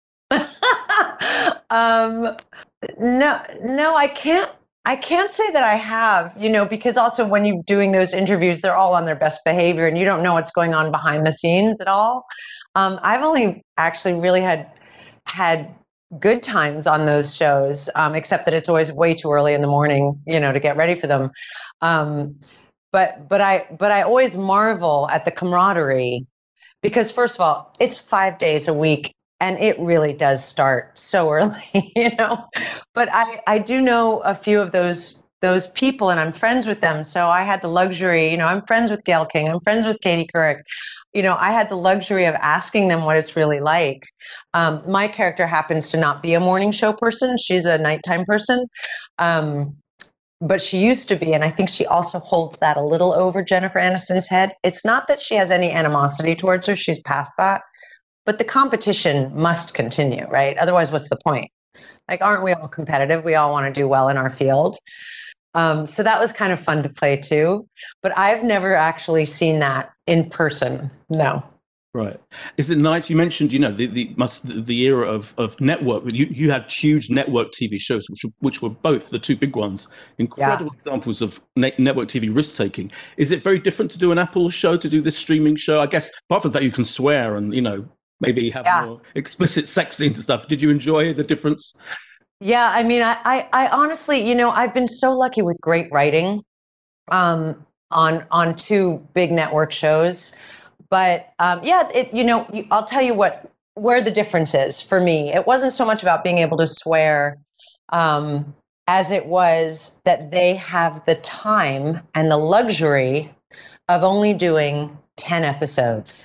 um, no, no, I can't. I can't say that I have, you know, because also when you're doing those interviews, they're all on their best behavior and you don't know what's going on behind the scenes at all. Um, I've only actually really had had good times on those shows, um, except that it's always way too early in the morning, you know, to get ready for them. Um, but but I but I always marvel at the camaraderie because, first of all, it's five days a week. And it really does start so early, you know. But I, I do know a few of those those people, and I'm friends with them. So I had the luxury, you know, I'm friends with Gayle King, I'm friends with Katie Couric. You know, I had the luxury of asking them what it's really like. Um, my character happens to not be a morning show person; she's a nighttime person. Um, but she used to be, and I think she also holds that a little over Jennifer Aniston's head. It's not that she has any animosity towards her; she's past that. But the competition must continue, right? Otherwise, what's the point? Like, aren't we all competitive? We all want to do well in our field. Um, so that was kind of fun to play too. But I've never actually seen that in person. No. Right. Is it nice? You mentioned, you know, the the must the era of of network. You you had huge network T V shows, which which were both the two big ones. Incredible yeah. examples of ne- network T V risk taking. Is it very different to do an Apple show, to do this streaming show? I guess apart from that, you can swear and, you know, maybe have yeah. more explicit sex scenes and stuff. Did you enjoy the difference? Yeah, I mean, I, I, I honestly, you know, I've been so lucky with great writing um, on on two big network shows. But um, yeah, it, you know, you, I'll tell you what, where the difference is for me. It wasn't so much about being able to swear um, as it was that they have the time and the luxury of only doing ten episodes.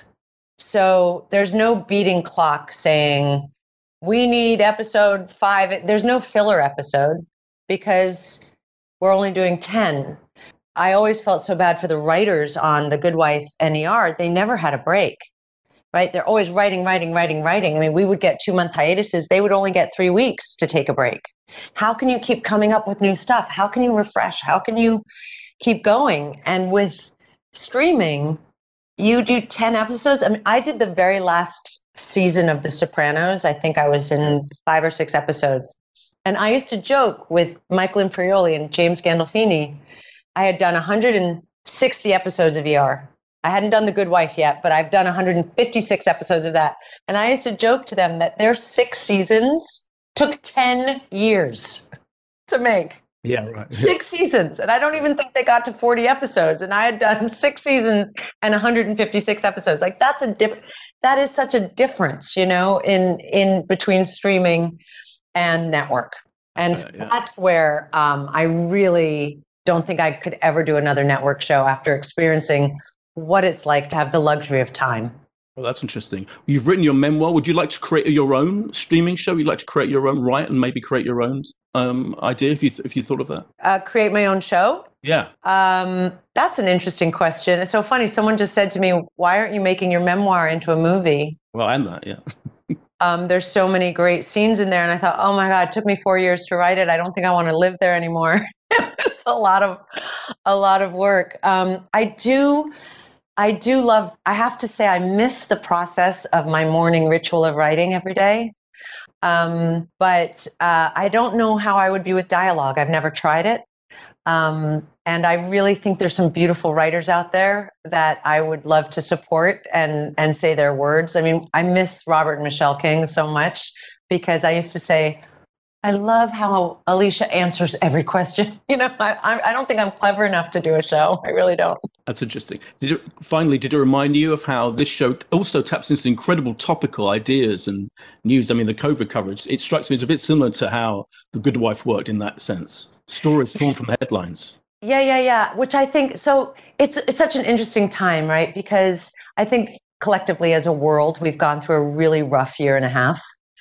So there's no beating clock saying, we need episode five. There's no filler episode because we're only doing ten. I always felt so bad for the writers on The Good Wife and E R. They never had a break, right? They're always writing, writing, writing, writing. I mean, we would get two-month hiatuses. They would only get three weeks to take a break. How can you keep coming up with new stuff? How can you refresh? How can you keep going? And with streaming, you do ten episodes. I mean, I did the very last season of The Sopranos. I think I was in five or six episodes. And I used to joke with Michael Imperioli and James Gandolfini. I had done one hundred sixty episodes of E R. I hadn't done The Good Wife yet, but I've done one hundred fifty-six episodes of that. And I used to joke to them that their six seasons took ten years to make. Yeah, right. Six seasons. And I don't even think they got to forty episodes. And I had done six seasons and one hundred fifty-six episodes. Like that's a diff- that is such a difference, you know, in, in between streaming and network. And uh, yeah. that's where um, I really don't think I could ever do another network show after experiencing what it's like to have the luxury of time. Well, that's interesting. You've written your memoir. Would you like to create your own streaming show? You'd like to create your own write and maybe create your own um, idea if you th- if you thought of that? Uh, create my own show? Yeah. Um, that's an interesting question. It's so funny. Someone just said to me, why aren't you making your memoir into a movie? Well, and that, yeah. um, there's so many great scenes in there. And I thought, oh my God, it took me four years to write it. I don't think I want to live there anymore. It's a lot of, a lot of work. Um, I do... I do love, I have to say, I miss the process of my morning ritual of writing every day. Um, but uh, I don't know how I would be with dialogue. I've never tried it. Um, and I really think there's some beautiful writers out there that I would love to support and, and say their words. I mean, I miss Robert and Michelle King so much because I used to say, I love how Alicia answers every question. You know, I, I don't think I'm clever enough to do a show. I really don't. That's interesting. Did it, finally, did it remind you of how this show also taps into incredible topical ideas and news? I mean, the COVID coverage, it strikes me as a bit similar to how The Good Wife worked in that sense. Stories torn from the headlines. Yeah, yeah, yeah. Which I think, so it's it's such an interesting time, right? Because I think collectively as a world, we've gone through a really rough year and a half.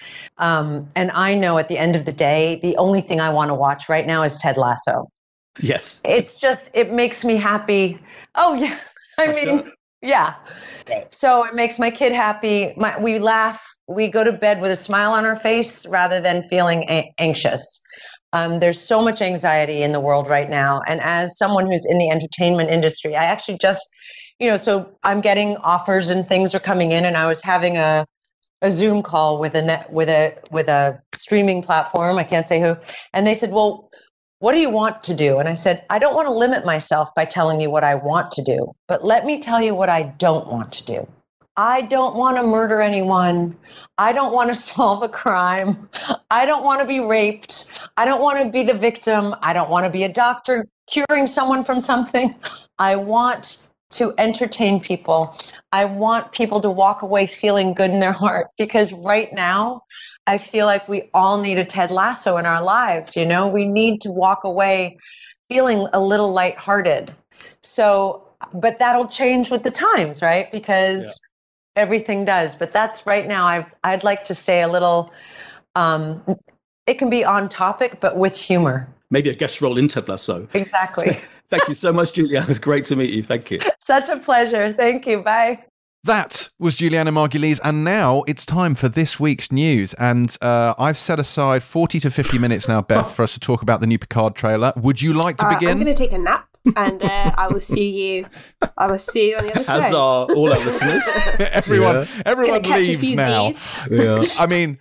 Um, and I know at the end of the day, the only thing I want to watch right now is Ted Lasso. Yes. It's just, it makes me happy. Oh, yeah. I mean, yeah. So it makes my kid happy. My, we laugh. We go to bed with a smile on our face rather than feeling a- anxious. Um, there's so much anxiety in the world right now. And as someone who's in the entertainment industry, I actually just, you know, so I'm getting offers and things are coming in, and I was having a a Zoom call with a net, with a with a streaming platform. I can't say who. And they said, well, what do you want to do? And I said, I don't want to limit myself by telling you what I want to do, but let me tell you what I don't want to do. I don't want to murder anyone. I don't want to solve a crime. I don't want to be raped. I don't want to be the victim. I don't want to be a doctor curing someone from something. I want to entertain people. I want people to walk away feeling good in their heart, because right now I feel like we all need a Ted Lasso in our lives. You know, we need to walk away feeling a little lighthearted. So, but that'll change with the times, right? Because yeah. everything does. But that's right now. I I'd like to stay a little. Um, it can be on topic, but with humor. Maybe a guest role in Ted Lasso. Exactly. Thank you so much, Juliana. It was great to meet you. Thank you. Such a pleasure. Thank you. Bye. That was Juliana Margulies, and now it's time for this week's news. And uh, I've set aside forty to fifty minutes now, Beth, for us to talk about the new Picard trailer. Would you like to uh, begin? I'm going to take a nap, and uh, I will see you. I will see you on the other side. As are all our listeners. everyone, yeah. everyone leaves now. Yeah. I mean,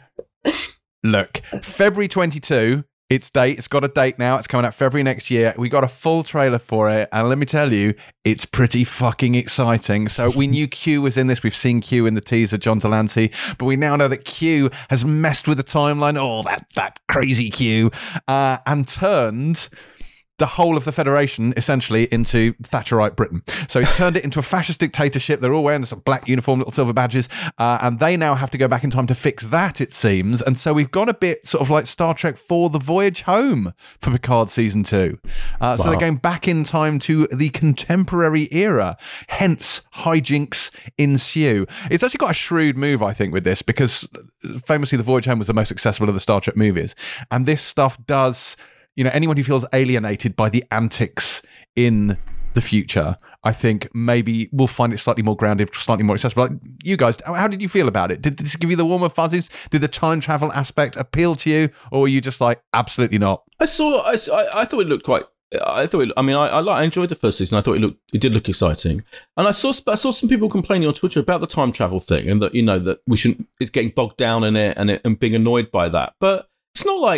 look, February twenty-second. Its date, it's got a date now. It's coming out February next year. We got a full trailer for it, and let me tell you, it's pretty fucking exciting. So we knew Q was in this. We've seen Q in the teaser, John Delancey, but we now know that Q has messed with the timeline. Oh, that that crazy Q, uh, and turned the whole of the Federation essentially into Thatcherite Britain. So he turned it into a fascist dictatorship. They're all wearing this black uniform, little silver badges, uh, and they now have to go back in time to fix that, it seems. And so we've got a bit sort of like Star Trek four, The Voyage Home for Picard season two. Uh, so wow. They're going back in time to the contemporary era, hence hijinks ensue. It's actually quite a shrewd move, I think, with this, because famously The Voyage Home was the most successful of the Star Trek movies. And this stuff does... You know, anyone who feels alienated by the antics in the future, I think maybe will find it slightly more grounded, slightly more accessible. Like, you guys, how did you feel about it? Did this give you the warmer fuzzies? Did the time travel aspect appeal to you? Or were you just like, absolutely not? I saw, I, I thought it looked quite, I thought, it, I mean, I, I, I enjoyed the first season. I thought it looked, it did look exciting. And I saw, I saw some people complaining on Twitter about the time travel thing, and that, you know, that we shouldn't, it's getting bogged down in it and, it, and being annoyed by that. But it's not like,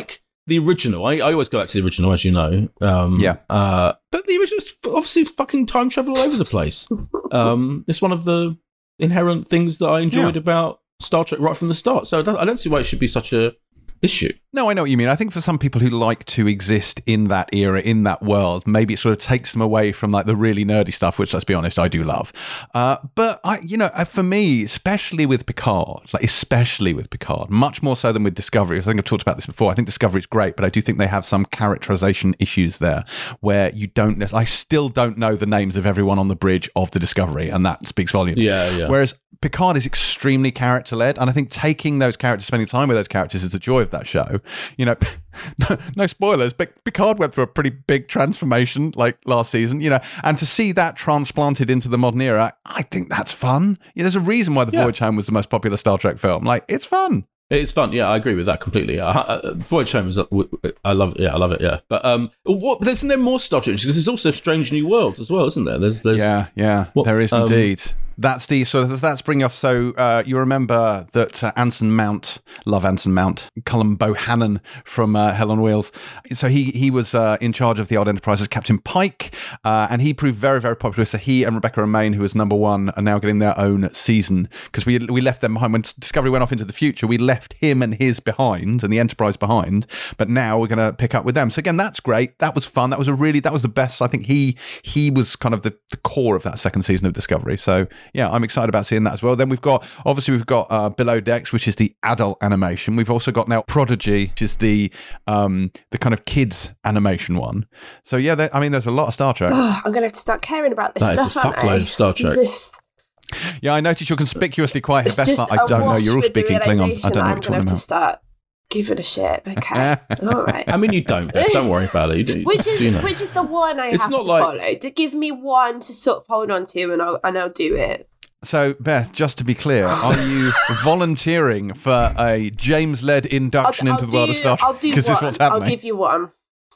the original. I, I always go back to the original, as you know. Um, Yeah. Uh, but the original is obviously fucking time travel all over the place. Um, it's one of the inherent things that I enjoyed Yeah. about Star Trek right from the start. So I don't, I don't see why it should be such a issue. No, I know what you mean. I think for some people who like to exist in that era, in that world, maybe it sort of takes them away from like the really nerdy stuff, which, let's be honest, I do love. Uh, but I, you know, for me, especially with Picard, like especially with Picard, much more so than with Discovery. I think I've talked about this before. I think Discovery is great, but I do think they have some characterization issues there where you don't. I still don't know the names of everyone on the bridge of the Discovery, and that speaks volumes. Yeah, yeah. Whereas Picard is extremely character led, and I think taking those characters, spending time with those characters, is the joy of that show. You know, no, no spoilers, but Picard went through a pretty big transformation like last season, you know, and to see that transplanted into the modern era, I think that's fun. Yeah, there's a reason why The Yeah. Voyage Home was the most popular Star Trek film. Like, it's fun. It's fun, yeah. I agree with that completely. Uh, uh, Voyage Home is, uh, I love, it, yeah, I love it, yeah. But um, what? Isn't there more Star Trek? Because there's also Strange New Worlds as well, isn't there? There's, there's, Yeah, yeah, What, there is um, indeed. That's the sort of that's bringing off. So uh, you remember that uh, Anson Mount, love Anson Mount, Cullen Bohannon from uh, Hell on Wheels. So he he was uh, in charge of the Old Enterprise as Captain Pike, uh, and he proved very very popular. So he and Rebecca Romaine, who was number one, are now getting their own season because we we left them behind when Discovery went off into the future. We left him and his behind and the Enterprise behind, but now we're going to pick up with them. So again, that's great. That was fun. That was a really that was the best. I think he he was kind of the, the core of that second season of Discovery. So. Yeah, I'm excited about seeing that as well. Then we've got, obviously, we've got uh, Below Decks, which is the adult animation. We've also got now Prodigy, which is the um, the kind of kids animation one. So yeah, there, I mean, there's a lot of Star Trek. Oh, I'm going to have to start caring about this That is stuff, a aren't fuckload I? of Star Trek. Is this- Yeah, I noticed you're conspicuously quiet. It's Best just I don't know. awash You're all with the speaking Klingon. I realisation don't know I'm what going you're to have talking to about. start giving a shit. Okay, all right. I mean, you don't. Beth. Don't worry about it. You do, Which is you know. which is the one I It's have not to like- follow. To give me one to sort of hold on to, and I'll and I'll do it. So, Beth, just to be clear, are you volunteering for a James-led induction I'll, into I'll the world do, of Star I'll Trek? do Because this is one. what's happening. I'll give you one.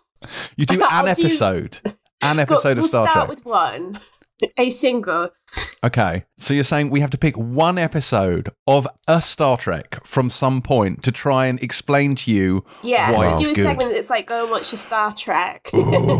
You do I'll an do- episode. An Go- episode we'll of Star start Trek. with one. A single. Okay, so you're saying we have to pick one episode of a Star Trek from some point to try and explain to you Yeah, why we'll it's do a good. segment that's like, go and watch your Star Trek.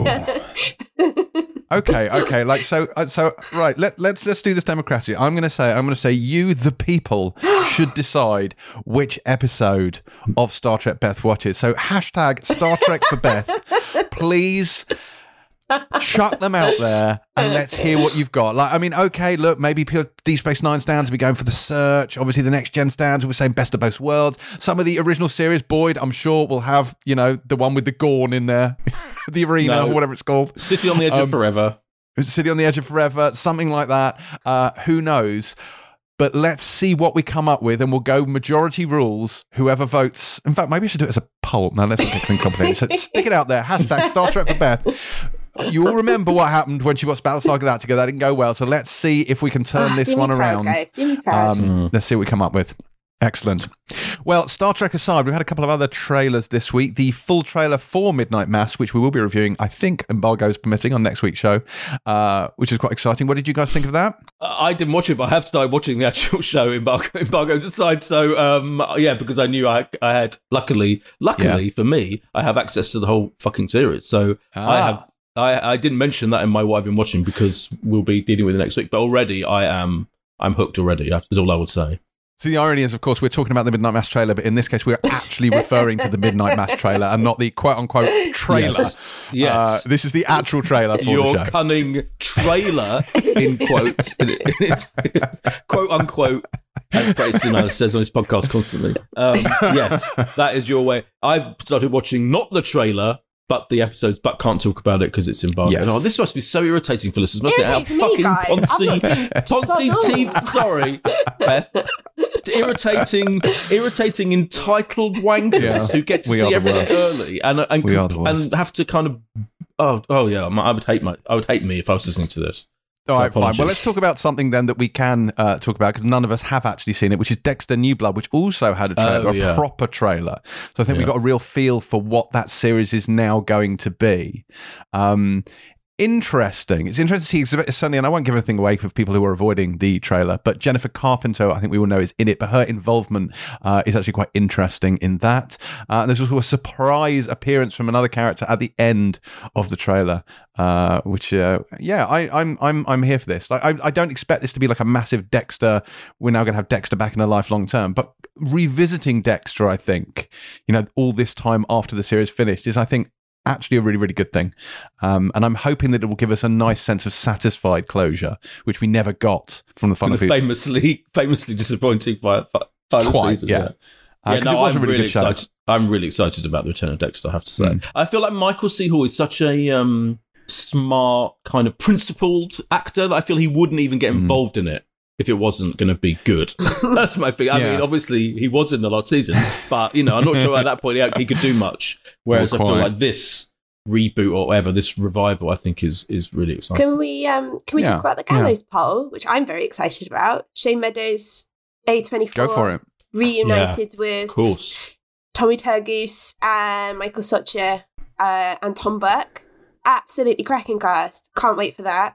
Okay, okay, like so, uh, so right. Let let's let's do this democratically. I'm going to say, I'm going to say, you, the people, should decide which episode of Star Trek Beth watches. So hashtag Star Trek for Beth. Please chuck them out there and let's hear what you've got. Like, I mean, okay, look, maybe Deep Space Nine stands will be going for the Search. Obviously, the Next Gen stands will be saying Best of Both Worlds. Some of the original series, Boyd, I'm sure, will have, you know, the one with the Gorn in there, the arena, No. or whatever it's called. City on the Edge Um, of Forever. City on the Edge of Forever, something like that. Uh, who knows? But let's see what we come up with, and we'll go majority rules. Whoever votes. In fact, maybe I should do it as a poll. No, let's not get anything complicated. So stick it out there. Hashtag Star Trek for Beth. You all remember what happened when she watched Battlestar Galactica. That didn't go well. So let's see if we can turn Ah, this give me one proud, around. guys. Give me proud. Um, let's see what we come up with. Excellent. Well, Star Trek aside, we've had a couple of other trailers this week. The full trailer for Midnight Mass, which we will be reviewing, I think, embargo's permitting, on next week's show, uh, which is quite exciting. What did you guys think of that? I didn't watch it, but I have started watching the actual show, embargo, embargoes aside. So, um, yeah, because I knew I, I had, luckily, luckily Yeah. for me, I have access to the whole fucking series. So Ah. I have, I, I didn't mention that in my what I've been watching because we'll be dealing with it next week. But already, I am, I'm hooked already. Is all I would say. So the irony is, of course, we're talking about the Midnight Mass trailer, but in this case, we're actually referring to the Midnight Mass trailer and not the quote-unquote trailer. Yes. Yes. Uh, this is the actual trailer for Your the show. cunning trailer, in quotes, quote unquote, as Brayson says on his podcast constantly. Um, yes, that is your way. I've started watching not the trailer, but the episodes, but can't talk about it because it's embargoed. Yes. Oh, this must be so irritating for listeners. Must it? How Irritating for me, fucking guys. I've poncy, not seen poncy sod T V. all. Sorry, Beth. Irritating, irritating, entitled wankers Yeah. who get to We see are the everything worst. early and and We are the worst. and have to kind of. Oh, oh yeah. I would hate my. I would hate me if I was listening to this. All So right, fine. apologies. Well, let's talk about something then that we can uh, talk about because none of us have actually seen it, which is Dexter New Blood, which also had a trailer, Oh, yeah. a proper trailer. So I think we Yeah. got a real feel for what that series is now going to be. Um, interesting. It's interesting to see suddenly, and I won't give anything away for people who are avoiding the trailer, but Jennifer Carpenter, I think we all know, is in it, but her involvement uh, is actually quite interesting in that. Uh, there's also a surprise appearance from another character at the end of the trailer, uh, which, uh, yeah, I, I'm I'm I'm here for this. Like, I, I don't expect this to be like a massive Dexter. We're now going to have Dexter back in her life long term, but revisiting Dexter, I think, you know, all this time after the series finished is, I think, actually a really, really good thing. Um, and I'm hoping that it will give us a nice sense of satisfied closure, which we never got from the final the famously, famously disappointing fi- fi- final Quite, season. yeah. Yeah, Uh, yeah no, it was I'm a really, really good show. excited. I'm really excited about the return of Dexter, I have to say. Mm. I feel like Michael C. Hall is such a um, smart, kind of principled actor that I feel he wouldn't even get involved mm. in it if it wasn't going to be good. That's my thing. I Yeah. mean, obviously, he was in the last season, but, you know, I'm not sure at that point he, he could do much. Whereas Not I feel quite. like this reboot or whatever, this revival, I think is is really exciting. Can we um can we Yeah, talk about the Gallows poll, which I'm very excited about? Shane Meadows, A twenty-four, Go for it. reunited Of with course. Tommy Turgis and Michael Socha uh, and Tom Burke. Absolutely cracking cast. Can't wait for that.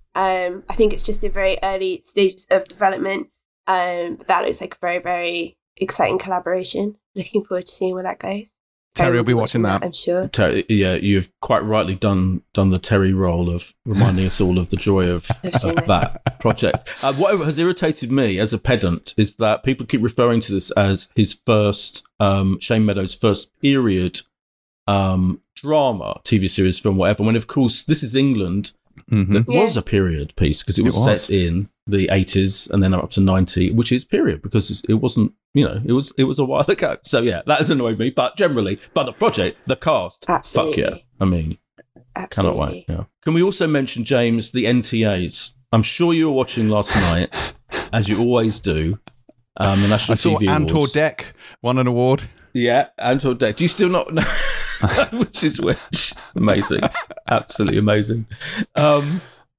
Um, I think it's just in very early stages of development. Um, but that looks like a very, very exciting collaboration. Looking forward to seeing where that goes. Terry will Um, be watching that. I'm sure. Ter- yeah, you've quite rightly done done the Terry role of reminding us all of the joy of, I've seen of it. that project. Uh, what has irritated me as a pedant is that people keep referring to this as his first, um, Shane Meadows' first period um, drama, T V series, film, whatever, when of course this is England. Mhm. That Yeah. was a period piece because it It was, was. set in the eighties and then up to ninety, which is period because it wasn't, you know, it was it was a while ago. So yeah, that has annoyed me. But generally, but the project, the cast, Absolutely. fuck yeah. I mean, Absolutely. cannot wait. Yeah. Can we also mention, James, the N T As? I'm sure you were watching last night, as you always do. Um, the National I saw T V Antor Awards. Deck won an award. Yeah, Antor Deck. Do you still not know which is which? Amazing, absolutely amazing. Um,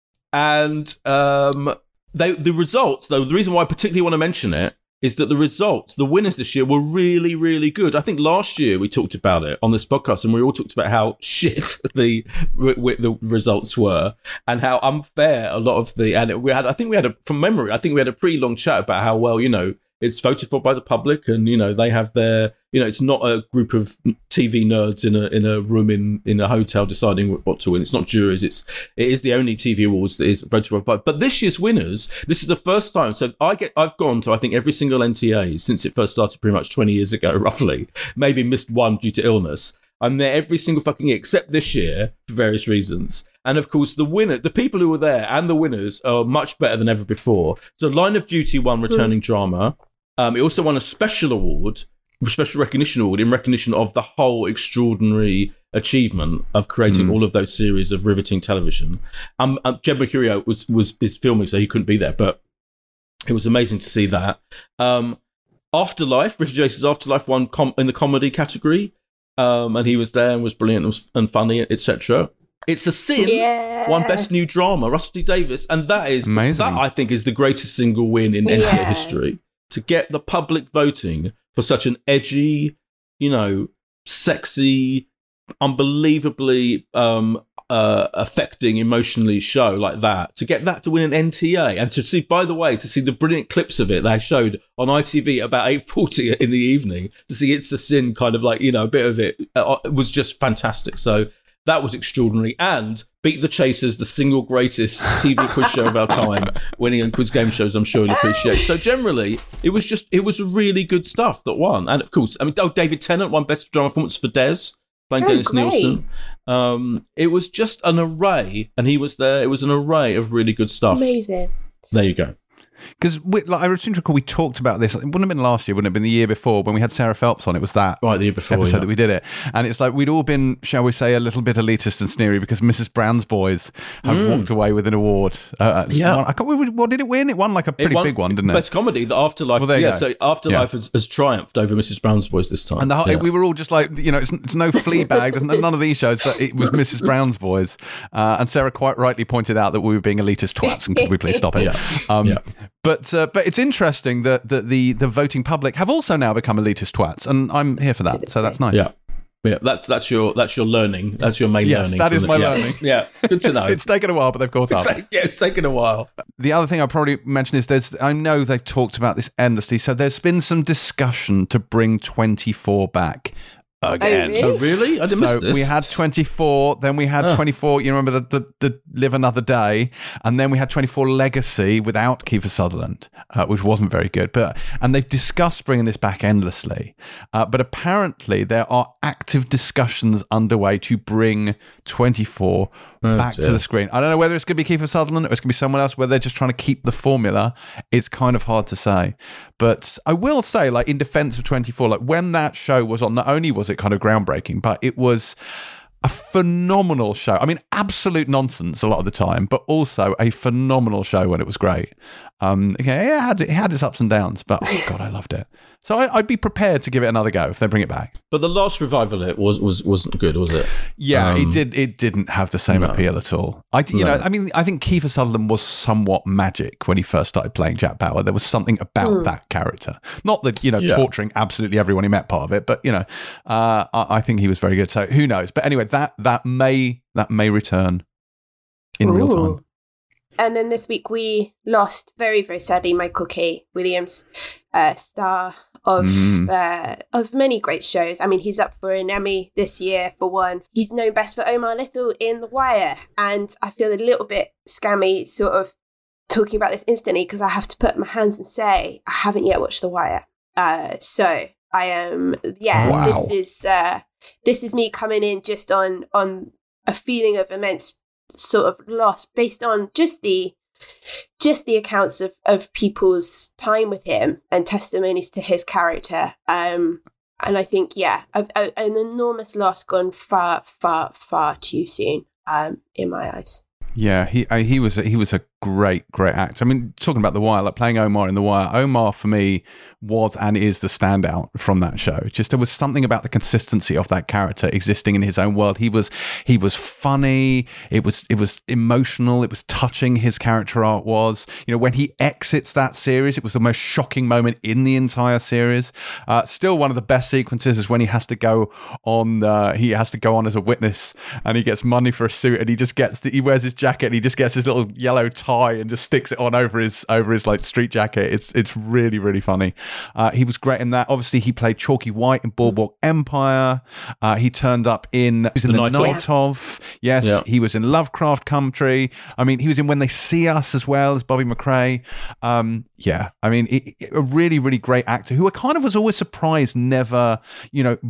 and um, they the results, though, the reason why I particularly want to mention it is that the results, the winners this year, were really, really good. I think last year we talked about it on this podcast, and we all talked about how shit the the results were and how unfair a lot of the. And we had, I think we had a from memory, I think we had a pretty long chat about how well, you know, it's voted for by the public, and you know they have their, you know, it's not a group of T V nerds in a in a room in, in a hotel deciding what to win. It's not juries. It's it is the only T V awards that is voted by. But but this year's winners, this is the first time. So I get I've gone to I think every single N T A since it first started, pretty much twenty years ago, roughly. Maybe missed one due to illness. I'm there every single fucking year, except this year for various reasons. And of course, the winner, the people who were there and the winners are much better than ever before. So Line of Duty won returning mm. drama. Um, it also won a special award, special recognition award, in recognition of the whole extraordinary achievement of creating mm. all of those series of riveting television. Um, um, Jed Mercurio was was is filming, so he couldn't be there, but it was amazing to see that. Um, Afterlife, Ricky Gervais's Afterlife won com- in the comedy category, um, and he was there and was brilliant and, was, and funny, et cetera. It's a Sin, yeah. won Best New Drama, Russell T Davies, and that is amazing. That I think is the greatest single win in N T A yeah. history. To get the public voting for such an edgy, you know, sexy, unbelievably um, uh, affecting emotionally show like that, to get that to win an N T A, and to see, by the way, to see the brilliant clips of it they showed on I T V about eight forty in the evening, to see It's a Sin, kind of like, you know, a bit of it, uh, it was just fantastic. So that was extraordinary. And Beat the Chasers, the single greatest T V quiz show of our time, winning on quiz game shows, I'm sure you'll appreciate. So generally, it was just, it was really good stuff that won. And of course, I mean, oh, David Tennant won Best Drama Performance for Des, playing oh, Dennis great. Nielsen. Um, it was just an array, and he was there. It was an array of really good stuff. Amazing. There you go. Because like, I seem to recall we talked about this. It wouldn't have been last year, wouldn't it have been the year before when we had Sarah Phelps on? It was that right the year before episode yeah. that we did it, and it's like we'd all been, shall we say, a little bit elitist and sneery because Missus Brown's Boys have mm. walked away with an award. Uh, yeah, won, I can't, what did it win? It won like a pretty won, big one, didn't it? Best comedy, the Afterlife. Well, there you yeah, go. so Afterlife Yeah. has, has triumphed over Missus Brown's Boys this time, and the whole, yeah. we were all just like, you know, it's, it's no Fleabag, there's none of these shows, but it was Missus Brown's Boys, uh, and Sarah quite rightly pointed out that we were being elitist twats, and could we please stop it? Yeah. Um, yeah. But uh, but it's interesting that, that the the voting public have also now become elitist twats, and I'm here for that. So that's nice. Yeah, Yeah, that's that's your that's your learning. That's your main Yes, learning. that from is the- my yeah. learning. Yeah, good to know. It's taken a while, but they've caught up. yeah, it's taken a while. The other thing I'll probably mention is there's, I know they've talked about this endlessly, so there's been some discussion to bring twenty-four back again. really? Oh, really? I didn't So miss this. we had twenty-four, then we had Oh. twenty-four, you remember the, the, the Live Another Day, and then we had twenty-four Legacy without Kiefer Sutherland, uh, which wasn't very good. But And they've discussed bringing this back endlessly. Uh, but apparently there are active discussions underway to bring twenty-four Oh, back dear. to the screen. I don't know whether it's going to be Kiefer Sutherland or it's going to be someone else, whether they're just trying to keep the formula. It's kind of hard to say. But I will say, like, in defense of twenty-four, like, when that show was on, not only was it kind of groundbreaking, but it was a phenomenal show. I mean, absolute nonsense a lot of the time, but also a phenomenal show when it was great. Um, okay, it had, it had its ups and downs, but oh God, I loved it. So I, I'd be prepared to give it another go if they bring it back. But the last revival of it was was wasn't good, was it? Yeah, Um, it did. It didn't have the same no. appeal at all. I, you No. know, I mean, I think Kiefer Sutherland was somewhat magic when he first started playing Jack Bauer. There was something about Mm. that character. Not that, you know, Yeah. torturing absolutely everyone he met part of it, but you know, uh, I, I think he was very good. So who knows? But anyway, that that may that may return in real time. Ooh. And then this week we lost, very, very sadly, Michael K. Williams, uh, star of Mm. uh, of many great shows. I mean, he's up for an Emmy this year for one. He's known best for Omar Little in The Wire, and I feel a little bit scammy sort of talking about this instantly because I have to put my hands and say I haven't yet watched The Wire. Uh, so I am, yeah, Wow. this is uh, this is me coming in just on on a feeling of immense sort of loss based on just the just the accounts of, of people's time with him and testimonies to his character. Um, and I think, yeah, a, a, an enormous loss gone far, far, far too soon um, in my eyes. Yeah, he uh, he was a, he was a great great actor. I mean, talking about The Wire, like playing Omar in The Wire, Omar for me was and is the standout from that show. Just there was something about the consistency of that character existing in his own world. He was he was funny. It was it was emotional. It was touching. His character art was. You know, when he exits that series, it was the most shocking moment in the entire series. Uh, still, one of the best sequences is when he has to go on. Uh, he has to go on as a witness, and he gets money for a suit, and he just gets the, he wears his jacket, and he just gets his little yellow tie and just sticks it on over his over his like street jacket. It's it's really really funny. Uh, he was great in that. Obviously, he played Chalky White in Boardwalk Empire. Uh, he turned up in, he was in The the, Night Night, Of. of. Yes, Yeah. he was in Lovecraft Country. I mean, he was in When They See Us as well as Bobby McRae. Um, yeah, I mean, it, it- a really really great actor who I kind of was always surprised never, you know,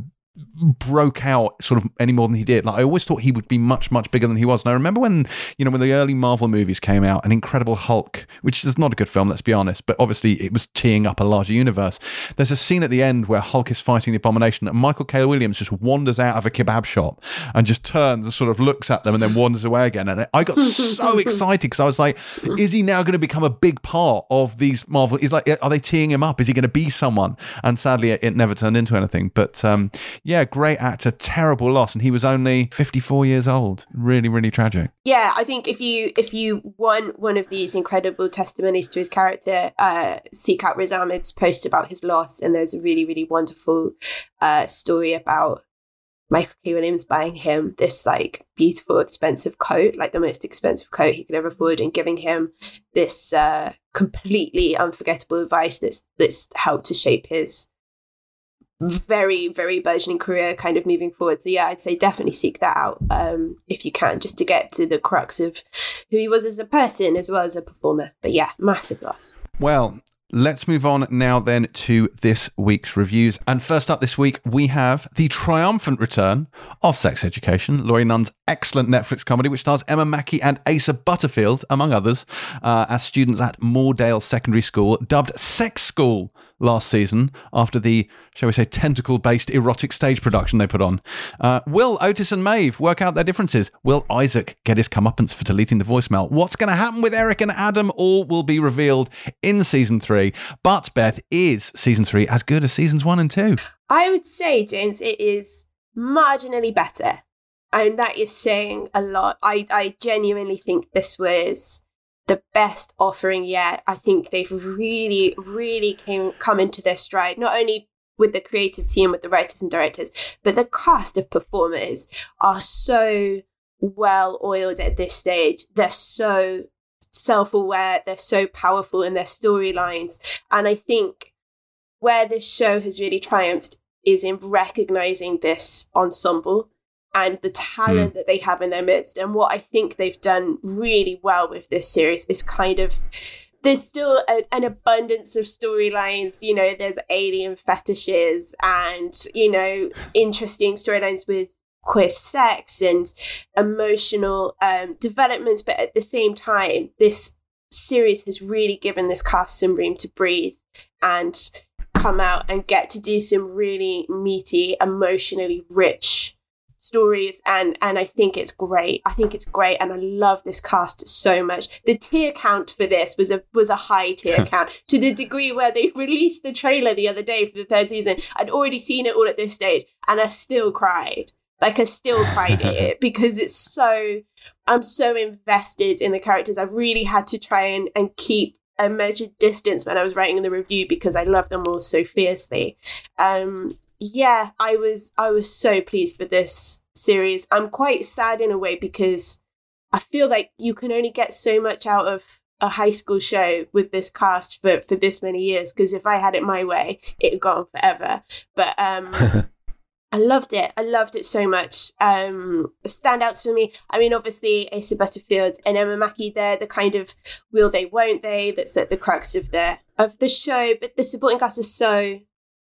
broke out sort of any more than he did. Like I always thought he would be much much bigger than he was. And I remember when, you know, when the early Marvel movies came out, an Incredible Hulk, which is not a good film, let's be honest, but obviously it was teeing up a larger universe. There's a scene at the end where Hulk is fighting the Abomination and Michael K. Williams just wanders out of a kebab shop and just turns and sort of looks at them and then wanders away again. And I got so excited because I was like, is he now going to become a big part of these Marvel? Is like, are they teeing him up? Is he going to be someone? And sadly, it, it never turned into anything. But um, yeah, great actor, terrible loss, and he was only fifty-four years old. Really, really tragic. Yeah, I think if you if you want one of these incredible testimonies to his character, uh, seek out Riz Ahmed's post about his loss, and there's a really really wonderful uh, story about Michael K. Williams buying him this like beautiful expensive coat, like the most expensive coat he could ever afford, and giving him this uh, completely unforgettable advice that's that's helped to shape his very very burgeoning career kind of moving forward. So yeah, I'd say definitely seek that out um if you can, just to get to the crux of who he was as a person as well as a performer. But yeah, massive loss. Well, let's move on now then to this week's reviews. And first up this week, we have the triumphant return of Sex Education, Laurie Nunn's excellent Netflix comedy, which stars Emma Mackey and Asa Butterfield, among others, uh, as students at Moordale Secondary School, dubbed Sex School last season after the, shall we say, tentacle-based erotic stage production they put on. Uh, will Otis and Maeve work out their differences? Will Isaac get his comeuppance for deleting the voicemail? What's going to happen with Eric and Adam? All will be revealed in season three. But, Beth, is season three as good as seasons one and two? I would say, James, it is marginally better, and that is saying a lot. I, I genuinely think this was the best offering yet. I think they've really, really came come into their stride, not only with the creative team, with the writers and directors, but the cast of performers are so well oiled at this stage. They're so self-aware, they're so powerful in their storylines. And I think where this show has really triumphed is in recognizing this ensemble and the talent mm. that they have in their midst. And what I think they've done really well with this series is kind of, there's still a, an abundance of storylines. You know, there's alien fetishes and, you know, interesting storylines with queer sex and emotional um, developments. But at the same time, this series has really given this cast some room to breathe and come out and get to do some really meaty, emotionally rich stories, and and I think it's great. I think it's great, and I love this cast so much. The tear count for this was a was a high tear count, to the degree where they released the trailer the other day for the third season. I'd already seen it all at this stage, and I still cried. Like I still cried at it because it's so. I'm so invested in the characters. I've really had to try and and keep a measured distance when I was writing the review because I love them all so fiercely. Um, yeah, I was I was so pleased with this series. I'm quite sad in a way because I feel like you can only get so much out of a high school show with this cast for, for this many years, because if I had it my way, it would go on forever. But um, I loved it. I loved it so much. Um, standouts for me, I mean, obviously, Asa Butterfield and Emma Mackey, they're the kind of will they, won't they, that's at the crux of the, of the show. But the supporting cast is so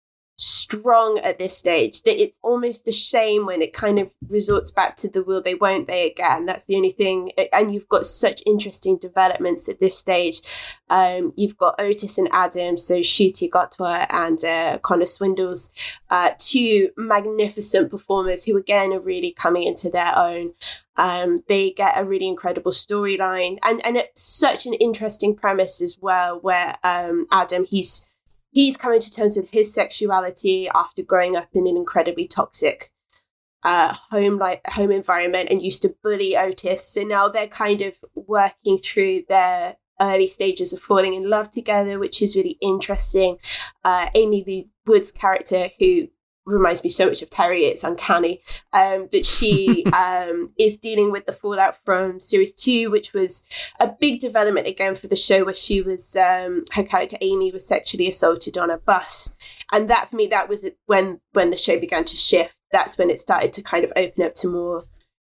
strong at this stage that it's almost a shame when it kind of resorts back to the will they, won't they again. That's the only thing. And you've got such interesting developments at this stage. Um, you've got Otis and Adam, so Ncuti Gatwa and uh, Connor Swindles, uh, two magnificent performers who again are really coming into their own. Um, they get a really incredible storyline, and and it's such an interesting premise as well, where um, Adam, he's He's coming to terms with his sexuality after growing up in an incredibly toxic uh, home like home environment and used to bully Otis. So now they're kind of working through their early stages of falling in love together, which is really interesting. Uh, Amy Lee Wood's character, who reminds me so much of Terry, it's uncanny, um, but she um, is dealing with the fallout from series two, which was a big development again for the show, where she was, um, her character Amy was sexually assaulted on a bus. And that, for me, that was when, when the show began to shift. That's when it started to kind of open up to more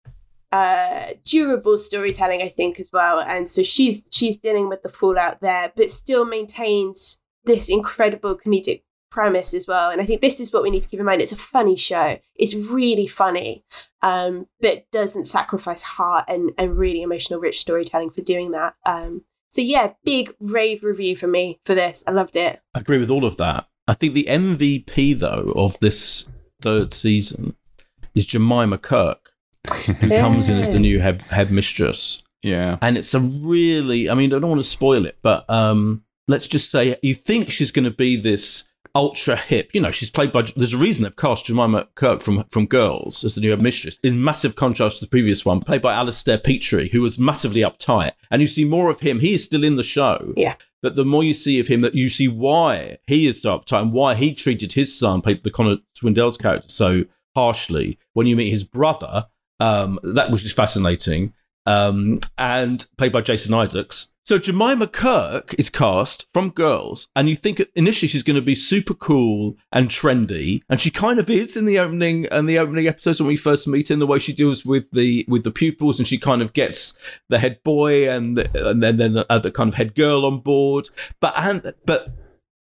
uh, durable storytelling, I think, as well. And so she's she's dealing with the fallout there, but still maintains this incredible comedic premise as well. And I think this is what we need to keep in mind. It's a funny show. It's really funny, um, but doesn't sacrifice heart and, and really emotional rich storytelling for doing that. Um, so yeah, big rave review for me for this. I loved it. I agree with all of that. I think the M V P, though, of this third season is Jemima Kirk, who Yeah. comes in as the new head, headmistress. Yeah. And it's a really, I mean, I don't want to spoil it, but um, let's just say you think she's going to be this ultra hip. You know, she's played by, there's a reason they've cast Jemima Kirk from from Girls as the new headmistress, in massive contrast to the previous one, played by Alistair Petrie, who was massively uptight. And you see more of him. He is still in the show. Yeah. But the more you see of him, that you see why he is so uptight and why he treated his son, played the Connor Swindell's character, so harshly. When you meet his brother, um, that was just fascinating. Um, and played by Jason Isaacs. So Jemima Kirk is cast from Girls, and you think initially she's going to be super cool and trendy, and she kind of is in the opening and the opening episodes when we first meet her, in the way she deals with the with the pupils, and she kind of gets the head boy and and then then uh, the kind of head girl on board. But and but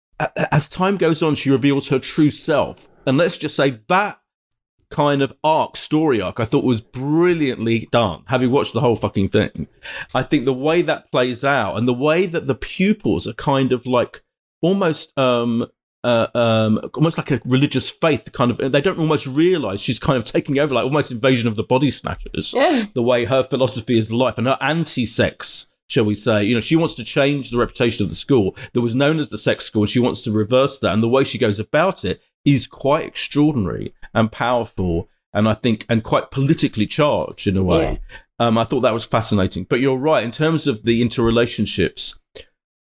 as time goes on, she reveals her true self, and let's just say that kind of arc, story arc, I thought was brilliantly done. Having watched the whole fucking thing, I think the way that plays out and the way that the pupils are kind of like almost um uh, um almost like a religious faith kind of, they don't almost realize she's kind of taking over, like almost Invasion of the Body Snatchers. Yeah. The way her philosophy is life and her anti-sex, shall we say, you know, she wants to change the reputation of the school that was known as the sex school. She wants to reverse that, and the way she goes about it is quite extraordinary and powerful, and I think, and quite politically charged in a way. Yeah. Um, I thought that was fascinating. But you're right, in terms of the interrelationships,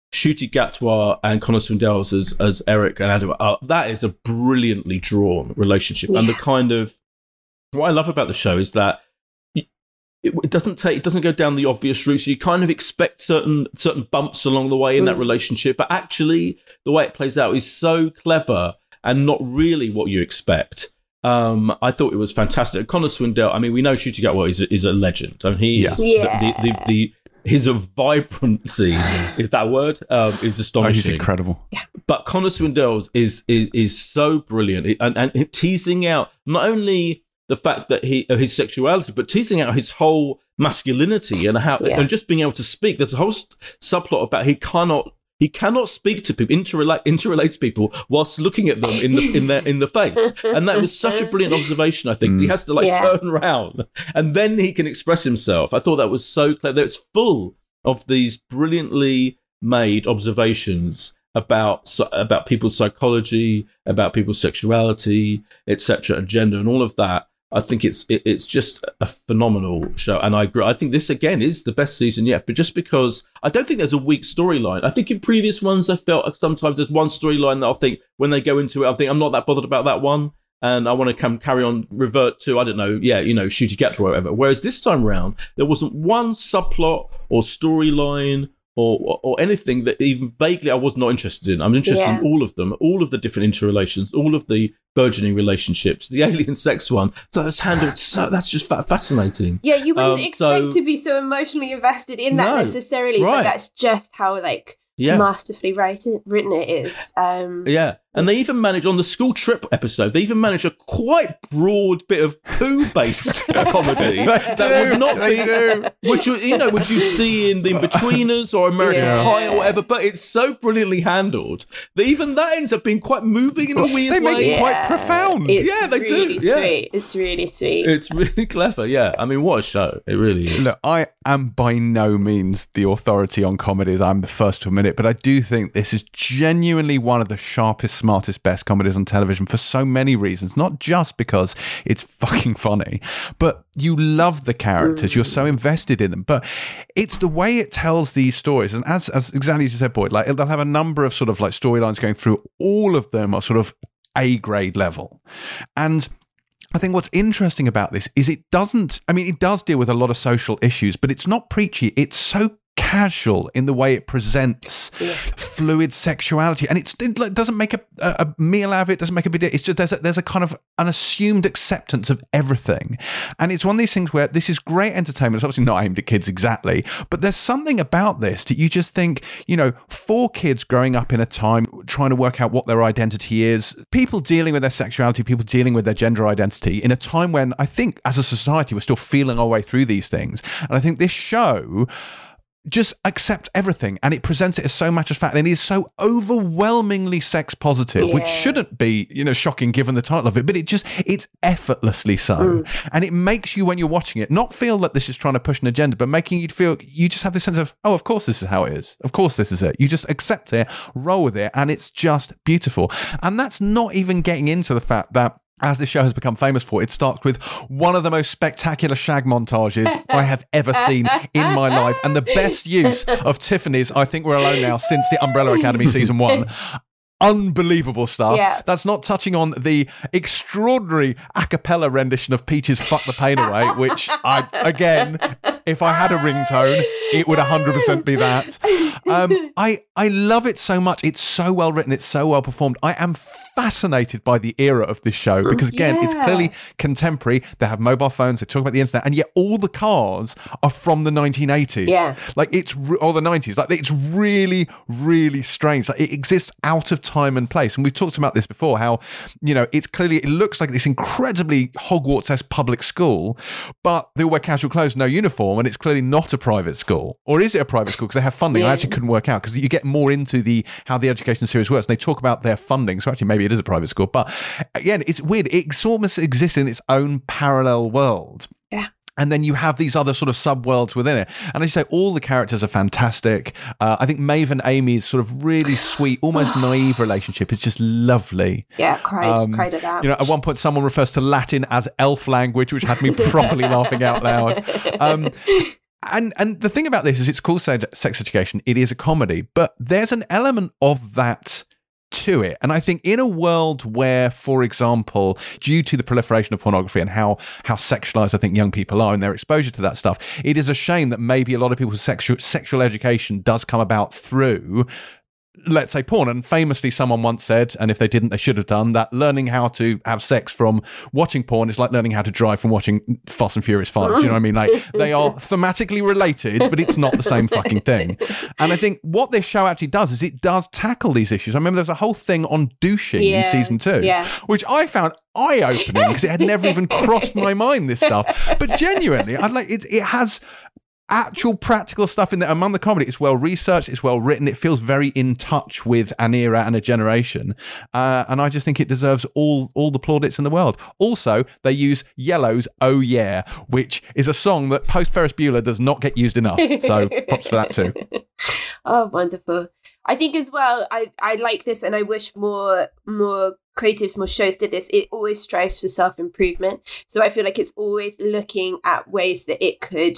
Ncuti Gatwa and Connor Swindell as as Eric and Adam, uh, that is a brilliantly drawn relationship. Yeah. And the kind of what I love about the show is that it, it doesn't take it doesn't go down the obvious route. So you kind of expect certain certain bumps along the way in mm. that relationship, but actually the way it plays out is so clever and not really what you expect. Um, I thought it was fantastic. Connor Swindell, I mean, we know Ncuti Gatwa is a, is a legend. I mean, he yeah. is yeah. the, the, the, the his vibrancy is that word um, is astonishing. Oh, he's incredible. Yeah. But Connor Swindell's is is is so brilliant, and, and teasing out not only the fact that he uh, his sexuality, but teasing out his whole masculinity and how yeah. and just being able to speak. There's a whole subplot about he cannot. He cannot speak to people, interrelate, interrelate to people whilst looking at them in the in their in the face, and that was such a brilliant observation. I think mm. he has to like yeah. turn around, and then he can express himself. I thought that was so clever. It's full of these brilliantly made observations about about people's psychology, about people's sexuality, et cetera, and gender, and all of that. I think it's it, it's just a phenomenal show, and I agree. I think this again is the best season yet. But just because I don't think there's a weak storyline. I think in previous ones I felt sometimes there's one storyline that I'll think when they go into it, I think I'm not that bothered about that one, and I want to come carry on, revert to I don't know, yeah, you know, Ncuti Gatwa or whatever. Whereas this time around, there wasn't one subplot or storyline. Or, or anything that even vaguely I was not interested in. I'm interested yeah. in all of them, all of the different interrelations, all of the burgeoning relationships. The alien sex one, that's handled so. That's just fascinating. Yeah, you wouldn't um, expect so, to be so emotionally invested in that no, necessarily, right. but that's just how like yeah. masterfully written, written it is. Um, yeah. And they even manage on the school trip episode. They even manage a quite broad bit of poo-based comedy that do, would not they be, do. which you, you know, would you see in The Inbetweeners or American Yeah. Pie or whatever? But it's so brilliantly handled that even that ends up being quite moving in a weird They way. make it quite profound. It's Yeah, they do, really yeah. sweet. It's really sweet. It's really clever. Yeah, I mean, what a show! It really is. Look, I am by no means the authority on comedies. I'm the first to admit it, but I do think this is genuinely one of the sharpest, smartest, best comedies on television for so many reasons. Not just because it's fucking funny, but you love the characters. Mm. You're so invested in them. But it's the way it tells these stories. And as as exactly as you said, Boyd, like they'll have a number of sort of like storylines going through. All of them are sort of A grade level, and I think what's interesting about this is it doesn't, I mean, it does deal with a lot of social issues, but it's not preachy. It's so casual in the way it presents yeah. fluid sexuality, and it's, it doesn't make a, a meal out of it, doesn't make a big deal. It's just there's a, there's a kind of an assumed acceptance of everything, and it's one of these things where this is great entertainment. It's obviously not aimed at kids exactly, but there's something about this that you just think, you know, for kids growing up in a time trying to work out what their identity is, people dealing with their sexuality, people dealing with their gender identity in a time when I think as a society we're still feeling our way through these things, and I think this show just accept everything, and it presents it as so much as fact, and it is so overwhelmingly sex positive, yeah. which shouldn't be, you know, shocking given the title of it, but it just, it's effortlessly so. Mm. And it makes you, when you're watching it, not feel that this is trying to push an agenda, but making you feel, you just have this sense of, oh, of course this is how it is. Of course this is it. You just accept it, roll with it, and it's just beautiful. And that's not even getting into the fact that, as this show has become famous for, it starts with one of the most spectacular shag montages I have ever seen in my life, and the best use of Tiffany's I Think We're Alone Now since the Umbrella Academy season one. Unbelievable stuff. Yeah. That's not touching on the extraordinary a cappella rendition of Peach's Fuck the Pain Away, which I, again, if I had a ringtone, it would one hundred percent be that. Um, I, I love it so much. It's so well written. It's so well performed. I am fascinated by the era of this show because, again, yeah. it's clearly contemporary. They have mobile phones. They talk about the internet. And yet all the cars are from the nineteen eighties. Yeah. Like it's, or the nineties. Like it's really, really strange. Like it exists out of time and place. And we've talked about this before, how, you know, it's clearly, it looks like this incredibly Hogwarts-esque public school, but they all wear casual clothes, no uniform, and it's clearly not a private school. Or is it a private school? Because they have funding. Yeah. I actually couldn't work out, because you get more into the how the education series works, and they talk about their funding. So actually maybe it is a private school. But again, it's weird. It almost exists in its own parallel world. Yeah. And then you have these other sort of sub-worlds within it. And as you say, all the characters are fantastic. Uh, I think Maeve and Amy's sort of really sweet, almost naive relationship is just lovely. Yeah, cried, um, cried at that. You know, at one point someone refers to Latin as elf language, which had me properly laughing out loud. Um, And and the thing about this is it's called Sex Education. It is a comedy, but there's an element of that to it. And I think in a world where, for example, due to the proliferation of pornography and how how sexualized I think young people are and their exposure to that stuff, it is a shame that maybe a lot of people's sexual sexual education does come about through, let's say, porn. And famously, someone once said, and if they didn't, they should have done, that learning how to have sex from watching porn is like learning how to drive from watching Fast and Furious five. Do you know what I mean? Like, they are thematically related, but it's not the same fucking thing. And I think what this show actually does is it does tackle these issues. I remember there's a whole thing on douching yeah, in season two, yeah. which I found eye-opening because it had never even crossed my mind, this stuff. But genuinely, I'd like it, it has actual practical stuff in there. Among the comedy, it's well researched, it's well written, it feels very in touch with an era and a generation, uh, and I just think it deserves all all the plaudits in the world. Also, they use Yellow's "Oh Yeah," which is a song that post Ferris Bueller does not get used enough, so props for that too. Oh, wonderful. I think as well, I, I like this, and I wish more more creatives, more shows did this. It always strives for self-improvement, so I feel like it's always looking at ways that it could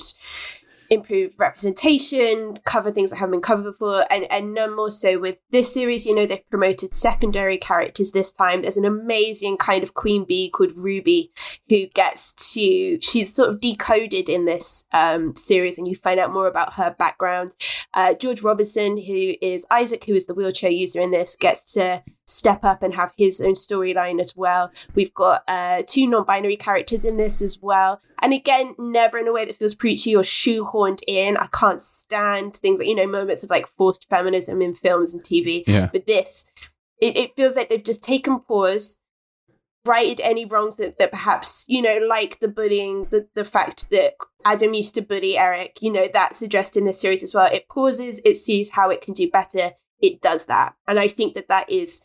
improve representation, cover things that haven't been covered before, and, and none more so with this series. You know, they've promoted secondary characters this time. There's an amazing kind of queen bee called Ruby who gets to, she's sort of decoded in this um, series, and you find out more about her background. Uh, George Robinson, who is Isaac, who is the wheelchair user in this, gets to step up and have his own storyline as well. We've got uh, two non-binary characters in this as well. And again, never in a way that feels preachy or shoehorned in. I can't stand things like, you know, moments of like forced feminism in films and T V. Yeah. But this, it, it feels like they've just taken pause, righted any wrongs that, that perhaps, you know, like the bullying, the, the fact that Adam used to bully Eric, you know, that's addressed in this series as well. It pauses, it sees how it can do better. It does that. And I think that that is,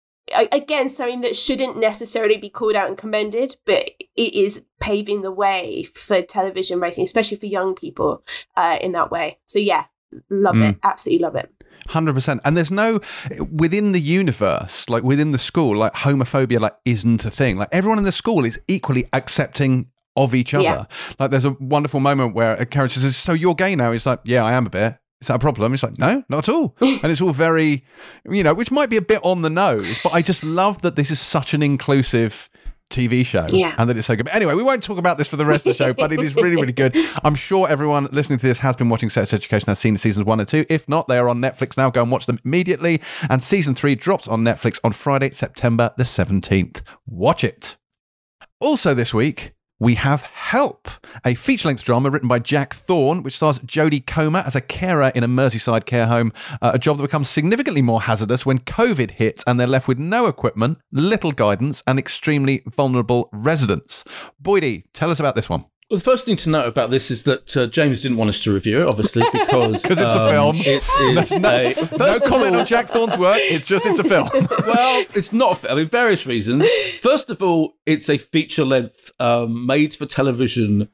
again, something that shouldn't necessarily be called out and commended, but it is paving the way for television writing, especially for young people uh, in that way. So yeah, love mm. it. Absolutely love it. one hundred percent. And there's no, within the universe, like within the school, like homophobia like isn't a thing. Like everyone in the school is equally accepting of each other. Yeah. Like there's a wonderful moment where a character says, so you're gay now? He's like, yeah, I am a bit. Is that a problem? It's like, no, not at all. And it's all very, you know, which might be a bit on the nose, but I just love that this is such an inclusive T V show, yeah. and that it's so good. But anyway, we won't talk about this for the rest of the show, but it is really, really good. I'm sure everyone listening to this has been watching Sex Education, has seen seasons one and two. If not, they are on Netflix now. Go and watch them immediately. And season three drops on Netflix on Friday, September the seventeenth. Watch it. Also this week, we have Help, a feature-length drama written by Jack Thorne, which stars Jodie Comer as a carer in a Merseyside care home, uh, a job that becomes significantly more hazardous when COVID hits and they're left with no equipment, little guidance, and extremely vulnerable residents. Boydie, tell us about this one. Well, the first thing to note about this is that uh, James didn't want us to review it, obviously, because because it's um, a film. It is no, a, no comment on Jack Thorne's work. It's just it's a film. Well, it's not. I mean, various reasons. First of all, it's a feature-length, um, made-for-television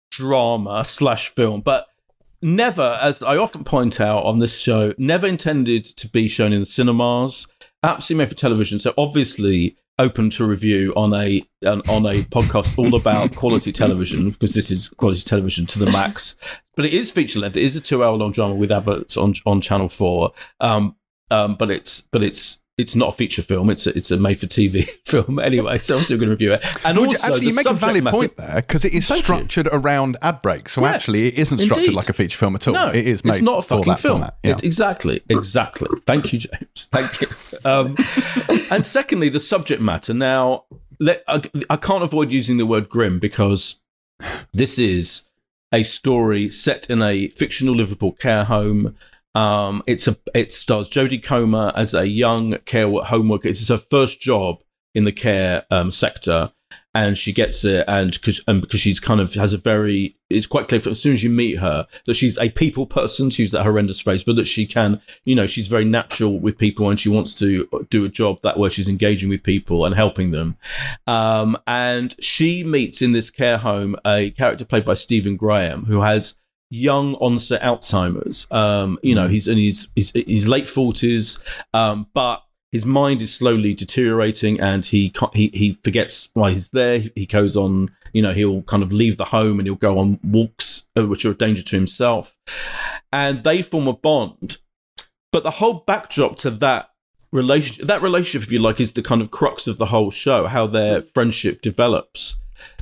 drama slash film, but never, as I often point out on this show, never intended to be shown in the cinemas. Absolutely made for television. So obviously open to review on a on, on a podcast all about quality television, because this is quality television to the max. But it is feature length. It is a two hour long drama with adverts on on Channel Four. Um, um, but it's but it's it's not a feature film. It's a, it's a made for T V film anyway. So obviously we're going to review it. And Would also, you, actually, you make a valid matter, point there, because it is Thank structured you. around ad breaks. So yes, actually, it isn't structured indeed. like a feature film at all. No, it is made it's not a for fucking that film. format. Yeah. It's exactly, exactly. Thank you, James. Thank you. Um, and secondly, the subject matter. Now, let, I, I can't avoid using the word grim, because this is a story set in a fictional Liverpool care home. Um, it's a it stars Jodie Comer as a young care home worker. It's her first job in the care um, sector, and she gets it, and because and because she's kind of has a very, it's quite clear as soon as you meet her that she's a people person, to use that horrendous phrase, but that she can, you know, she's very natural with people, and she wants to do a job that where she's engaging with people and helping them. Um, and she meets in this care home a character played by Stephen Graham, who has young onset Alzheimer's. Um, you know, he's in his, his, his late forties, um, but his mind is slowly deteriorating, and he he he forgets why he's there. He goes on, you know, he'll kind of leave the home and he'll go on walks which are a danger to himself, and they form a bond. But the whole backdrop to that relationship, that relationship, if you like, is the kind of crux of the whole show, how their friendship develops.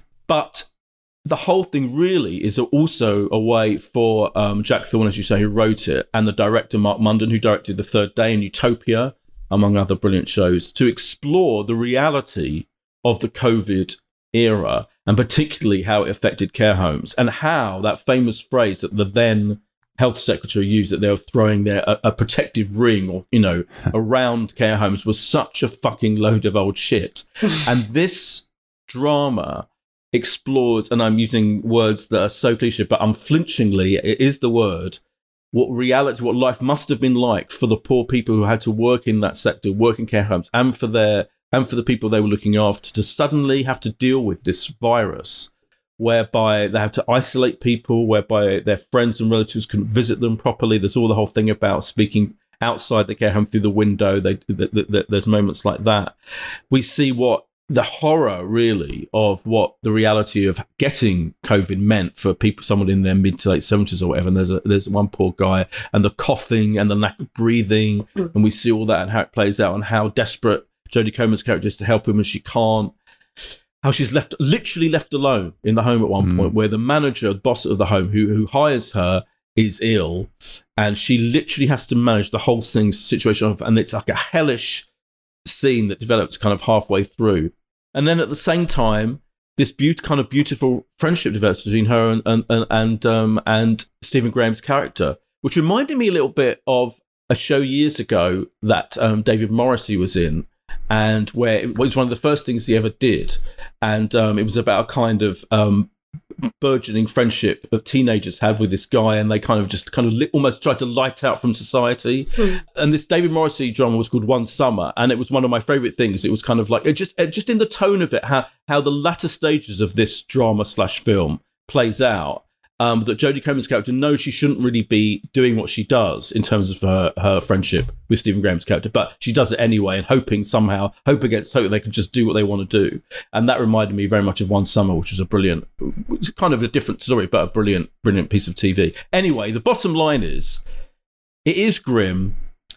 But the whole thing really is also a way for um, Jack Thorne, as you say, who wrote it, and the director Mark Munden, who directed The Third Day and Utopia, among other brilliant shows, to explore the reality of the COVID era, and particularly how it affected care homes, and how that famous phrase that the then health secretary used, that they were throwing their a, a protective ring, or you know, around care homes, was such a fucking load of old shit. And this drama explores, and I'm using words that are so cliche, but unflinchingly, it is the word, what reality, what life must have been like for the poor people who had to work in that sector, work in care homes, and for their and for the people they were looking after, to suddenly have to deal with this virus, whereby they have to isolate people, whereby their friends and relatives couldn't visit them properly. There's all the whole thing about speaking outside the care home through the window. They, the, the, the, there's moments like that. We see what the horror, really, of what the reality of getting COVID meant for people, someone in their mid to late seventies or whatever. And there's a, there's one poor guy, and the coughing and the lack of breathing, mm. and we see all that and how it plays out, and how desperate Jodie Comer's character is to help him, and she can't. How she's left, literally left alone in the home at one mm. point, where the manager, the boss of the home, who who hires her, is ill, and she literally has to manage the whole thing situation, and it's like a hellish scene that develops kind of halfway through. And then at the same time, this be- kind of beautiful friendship develops between her and and and and, um, and Stephen Graham's character, which reminded me a little bit of a show years ago that um, David Morrissey was in, and where it was one of the first things he ever did, and um, it was about a kind of um, burgeoning friendship that teenagers had with this guy, and they kind of just kind of li- almost tried to light out from society. Mm. And this David Morrissey drama was called One Summer, and it was one of my favourite things. It was kind of like it just it just in the tone of it, how how the latter stages of this drama slash film plays out. Um, that Jodie Comer's character knows she shouldn't really be doing what she does in terms of her, her friendship with Stephen Graham's character, but she does it anyway, and hoping somehow, hope against hope, they can just do what they want to do. And that reminded me very much of One Summer, which was a brilliant, it's kind of a different story, but a brilliant, brilliant piece of T V. Anyway, the bottom line is, it is grim.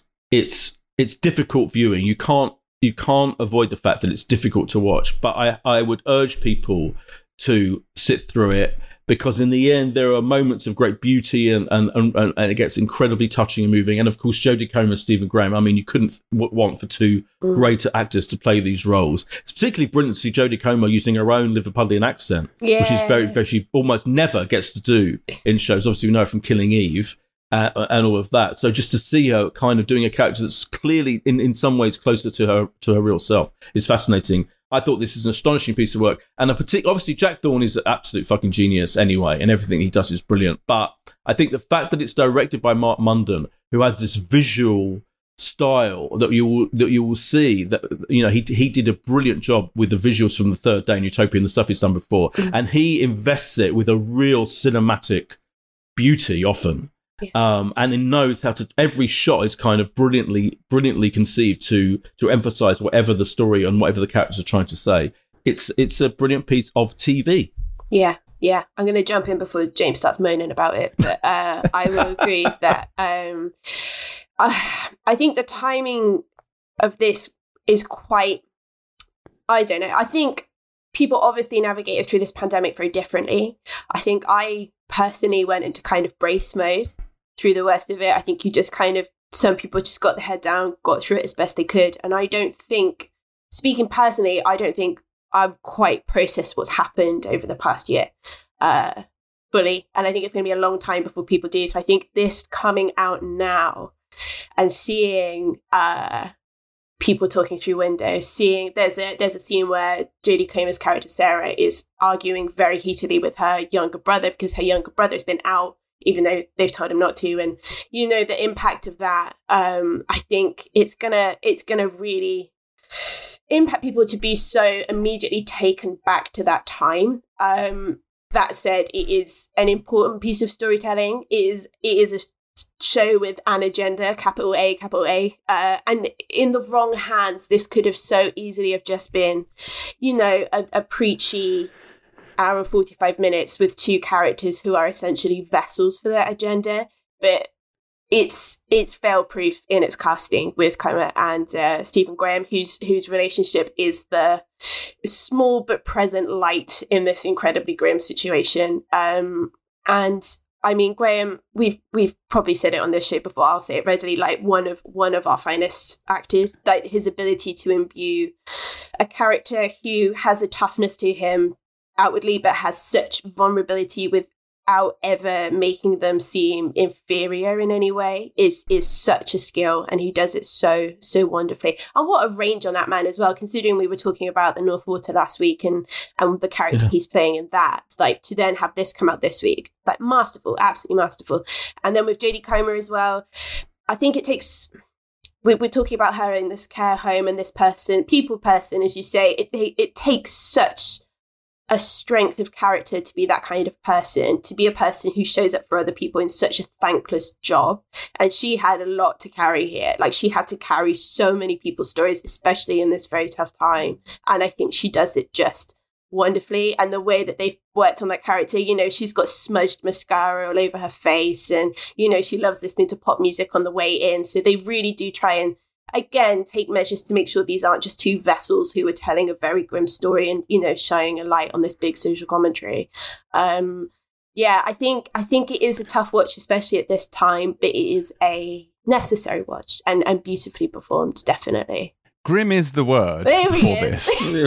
It's it's difficult viewing. You can't you can't avoid the fact that it's difficult to watch. But I, I would urge people to sit through it, because in the end there are moments of great beauty, and and, and, and it gets incredibly touching and moving. And of course, Jodie Comer and Stephen Graham, I mean, you couldn't w- want for two mm. greater actors to play these roles. It's particularly brilliant to see Jodie Comer using her own Liverpudlian accent, yeah. which is very, very, she almost never gets to do in shows. Obviously, we know her from Killing Eve uh, and all of that. So just to see her kind of doing a character that's clearly in, in some ways closer to her to her real self is fascinating. I thought this is an astonishing piece of work. And a particular, obviously, Jack Thorne is an absolute fucking genius anyway, and everything he does is brilliant. But I think the fact that it's directed by Mark Munden, who has this visual style that you will that you will see that, you know, he he did a brilliant job with the visuals from The Third Day and Utopia and the stuff he's done before, mm-hmm. and he invests it with a real cinematic beauty often. Yeah. Um, and he knows how to. Every shot is kind of brilliantly, brilliantly conceived to to emphasise whatever the story and whatever the characters are trying to say. It's it's a brilliant piece of T V. Yeah, yeah. I'm going to jump in before James starts moaning about it, but uh, I will agree that um, I, I think the timing of this is quite. I don't know. I think people obviously navigated through this pandemic very differently. I think I personally went into kind of brace mode through the worst of it. I think you just kind of, some people just got their head down, got through it as best they could. And I don't think, speaking personally, I don't think I've quite processed what's happened over the past year uh, fully. And I think it's going to be a long time before people do. So I think this coming out now and seeing uh, people talking through windows, seeing there's a there's a scene where Jodie Comer's character Sarah is arguing very heatedly with her younger brother because her younger brother's been out, even though they've told him not to, and you know the impact of that. Um, I think it's gonna it's gonna really impact people to be so immediately taken back to that time. Um, that said, it is an important piece of storytelling. It is it is a show with an agenda, capital A, capital A. Uh, and in the wrong hands, this could have so easily have just been, you know, a, a preachy hour and forty-five minutes with two characters who are essentially vessels for that agenda. But it's it's fail-proof in its casting with Comer and uh, Stephen Graham, whose whose relationship is the small but present light in this incredibly grim situation. Um, and I mean, Graham, we've we've probably said it on this show before. I'll say it readily. Like one of one of our finest actors. Like his ability to imbue a character who has a toughness to him outwardly, but has such vulnerability without ever making them seem inferior in any way is is such a skill, and he does it so so wonderfully. And what a range on that man as well, considering we were talking about the North Water last week and and the character yeah. he's playing in that, like to then have this come out this week, like masterful, absolutely masterful. And then with Jodie Comer as well, I think it takes we, we're talking about her in this care home and this person people person, as you say, it it, it takes such a strength of character to be that kind of person, to be a person who shows up for other people in such a thankless job. And she had a lot to carry here. Like she had to carry so many people's stories, especially in this very tough time. And I think she does it just wonderfully. And the way that they've worked on that character, you know, she's got smudged mascara all over her face, and, you know, she loves listening to pop music on the way in. So they really do try and again, take measures to make sure these aren't just two vessels who are telling a very grim story and, you know, shining a light on this big social commentary. Um, yeah, I think I think it is a tough watch, especially at this time, but it is a necessary watch and, and beautifully performed, definitely. Grim is the word there for he this.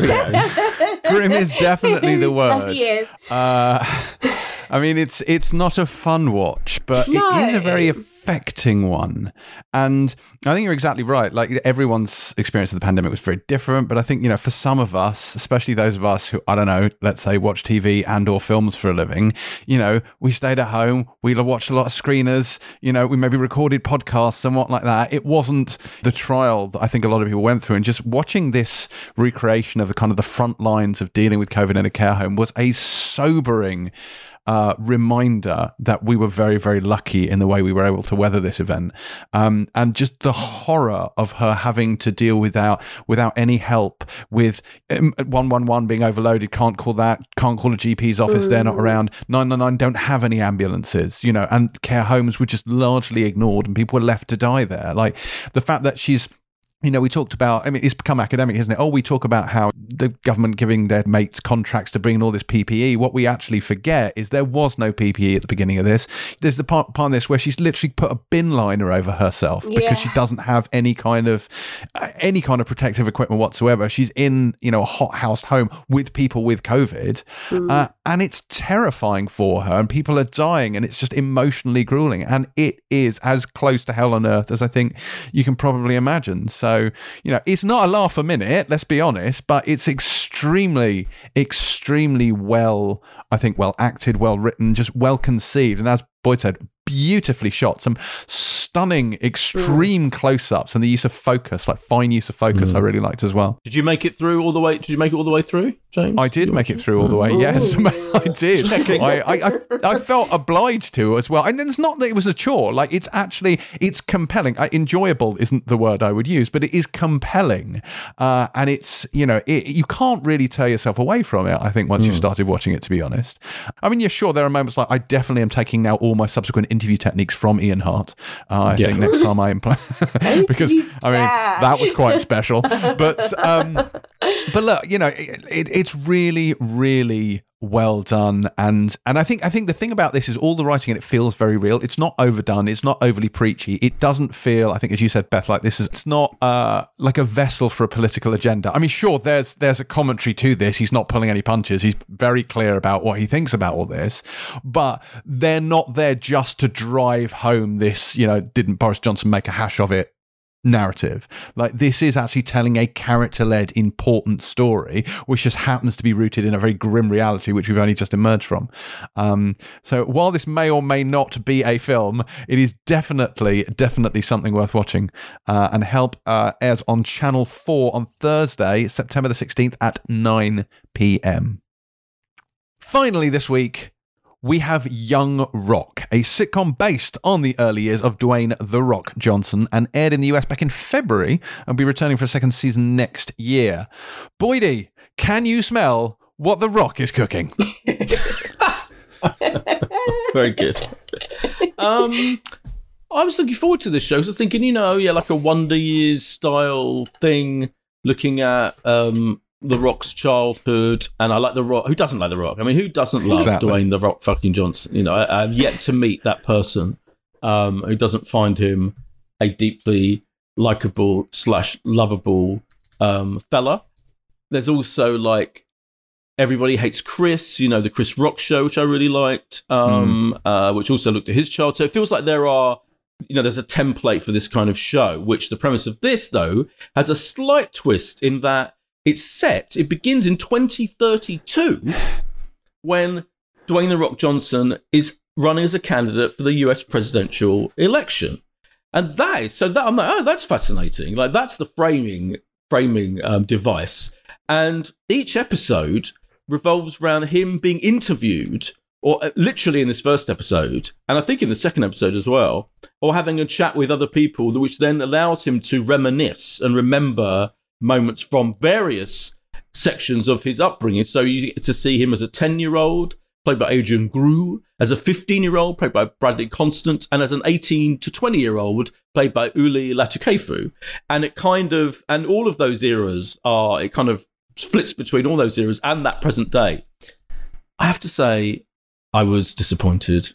is. Grim is definitely the word. Yes, he is. Uh, I mean, it's it's not a fun watch, but no. it is a very affecting one. And I think you're exactly right. Like everyone's experience of the pandemic was very different, but I think, you know, for some of us, especially those of us who, I don't know, let's say watch T V and or films for a living, you know, we stayed at home, we watched a lot of screeners, you know, we maybe recorded podcasts and what like that. It wasn't the trial that I think a lot of people went through, and just watching this recreation of the kind of the front lines of dealing with COVID in a care home was a sobering Uh, reminder that we were very, very lucky in the way we were able to weather this event, um, and just the horror of her having to deal without without any help, with um, one one one being overloaded, can't call that, can't call a G P's office, they're not around, nine nine nine don't have any ambulances, you know, and care homes were just largely ignored and people were left to die there. Like the fact that she's, you know, we talked about, I mean, it's become academic, isn't it? Oh, we talk about how the government giving their mates contracts to bring in all this P P E. What we actually forget is there was no P P E at the beginning of this. There's the part, part of this where she's literally put a bin liner over herself because yeah. she doesn't have any kind of uh, any kind of protective equipment whatsoever. She's in, you know, a hot-housed home with people with COVID, mm. uh, and it's terrifying for her, and people are dying, and it's just emotionally grueling. And it is as close to hell on earth as I think you can probably imagine. So So, you know, it's not a laugh a minute, let's be honest, but it's extremely, extremely well, I think, well acted, well written, just well conceived. And as Boyd said, beautifully shot. Some stunning, extreme mm. close-ups, and the use of focus, like fine use of focus, mm. I really liked as well. Did you make it through all the way? Did you make it all the way through, James? I did make it through all the way. Yes, I did. I, I, I, I felt obliged to as well. And it's not that it was a chore. Like it's actually, it's compelling. I, enjoyable isn't the word I would use, but it is compelling. Uh, and it's, you know, it, you can't really tear yourself away from it, I think, once mm. you've started watching it, to be honest. I mean, yeah, sure, there are moments like I definitely am taking now all my subsequent interview techniques from Ian Hart. Uh, I yeah. think next time I imply because I mean that was quite special. But um, but look, you know, it, it, it's really, really well done, and and I think I think the thing about this is all the writing in it feels very real. It's not overdone. It's not overly preachy. It doesn't feel, I think, as you said, Beth, like this is. It's not uh, like a vessel for a political agenda. I mean, sure, there's there's a commentary to this. He's not pulling any punches. He's very clear about what he thinks about all this, but they're not there just to drive home this, you know, didn't Boris Johnson make a hash of it narrative. Like this is actually telling a character-led important story, which just happens to be rooted in a very grim reality which we've only just emerged from. Um, so while this may or may not be a film, it is definitely definitely something worth watching. Uh, and Help uh, airs on Channel four on Thursday, September the sixteenth at nine p.m. Finally this week, we have Young Rock, a sitcom based on the early years of Dwayne "The Rock" Johnson and aired in the U S back in February and will be returning for a second season next year. Boydie, can you smell what The Rock is cooking? Very good. Um, I was looking forward to this show. I was thinking, you know, yeah, like a Wonder Years style thing, looking at um, The Rock's childhood, and I like The Rock. Who doesn't like The Rock? I mean, who doesn't love exactly. Dwayne The Rock fucking Johnson? You know, I, I've yet to meet that person um, who doesn't find him a deeply likable slash lovable um, fella. There's also like Everybody Hates Chris, you know, the Chris Rock show, which I really liked, um, mm. uh, which also looked at his child. So it feels like there are, you know, there's a template for this kind of show, which the premise of this, though, has a slight twist in that it's set, it begins in twenty thirty-two when Dwayne The Rock Johnson is running as a candidate for the U S presidential election. And that is, so that I'm like, oh, that's fascinating. Like, that's the framing, framing um, device. And each episode revolves around him being interviewed, or literally in this first episode, and I think in the second episode as well, or having a chat with other people, which then allows him to reminisce and remember moments from various sections of his upbringing. So you get to see him as a ten-year-old, played by Adrian Grew, as a fifteen-year-old, played by Bradley Constant, and as an eighteen to twenty-year-old, played by Uli Latukefu. And it kind of, and all of those eras are, it kind of flits between all those eras and that present day. I have to say, I was disappointed.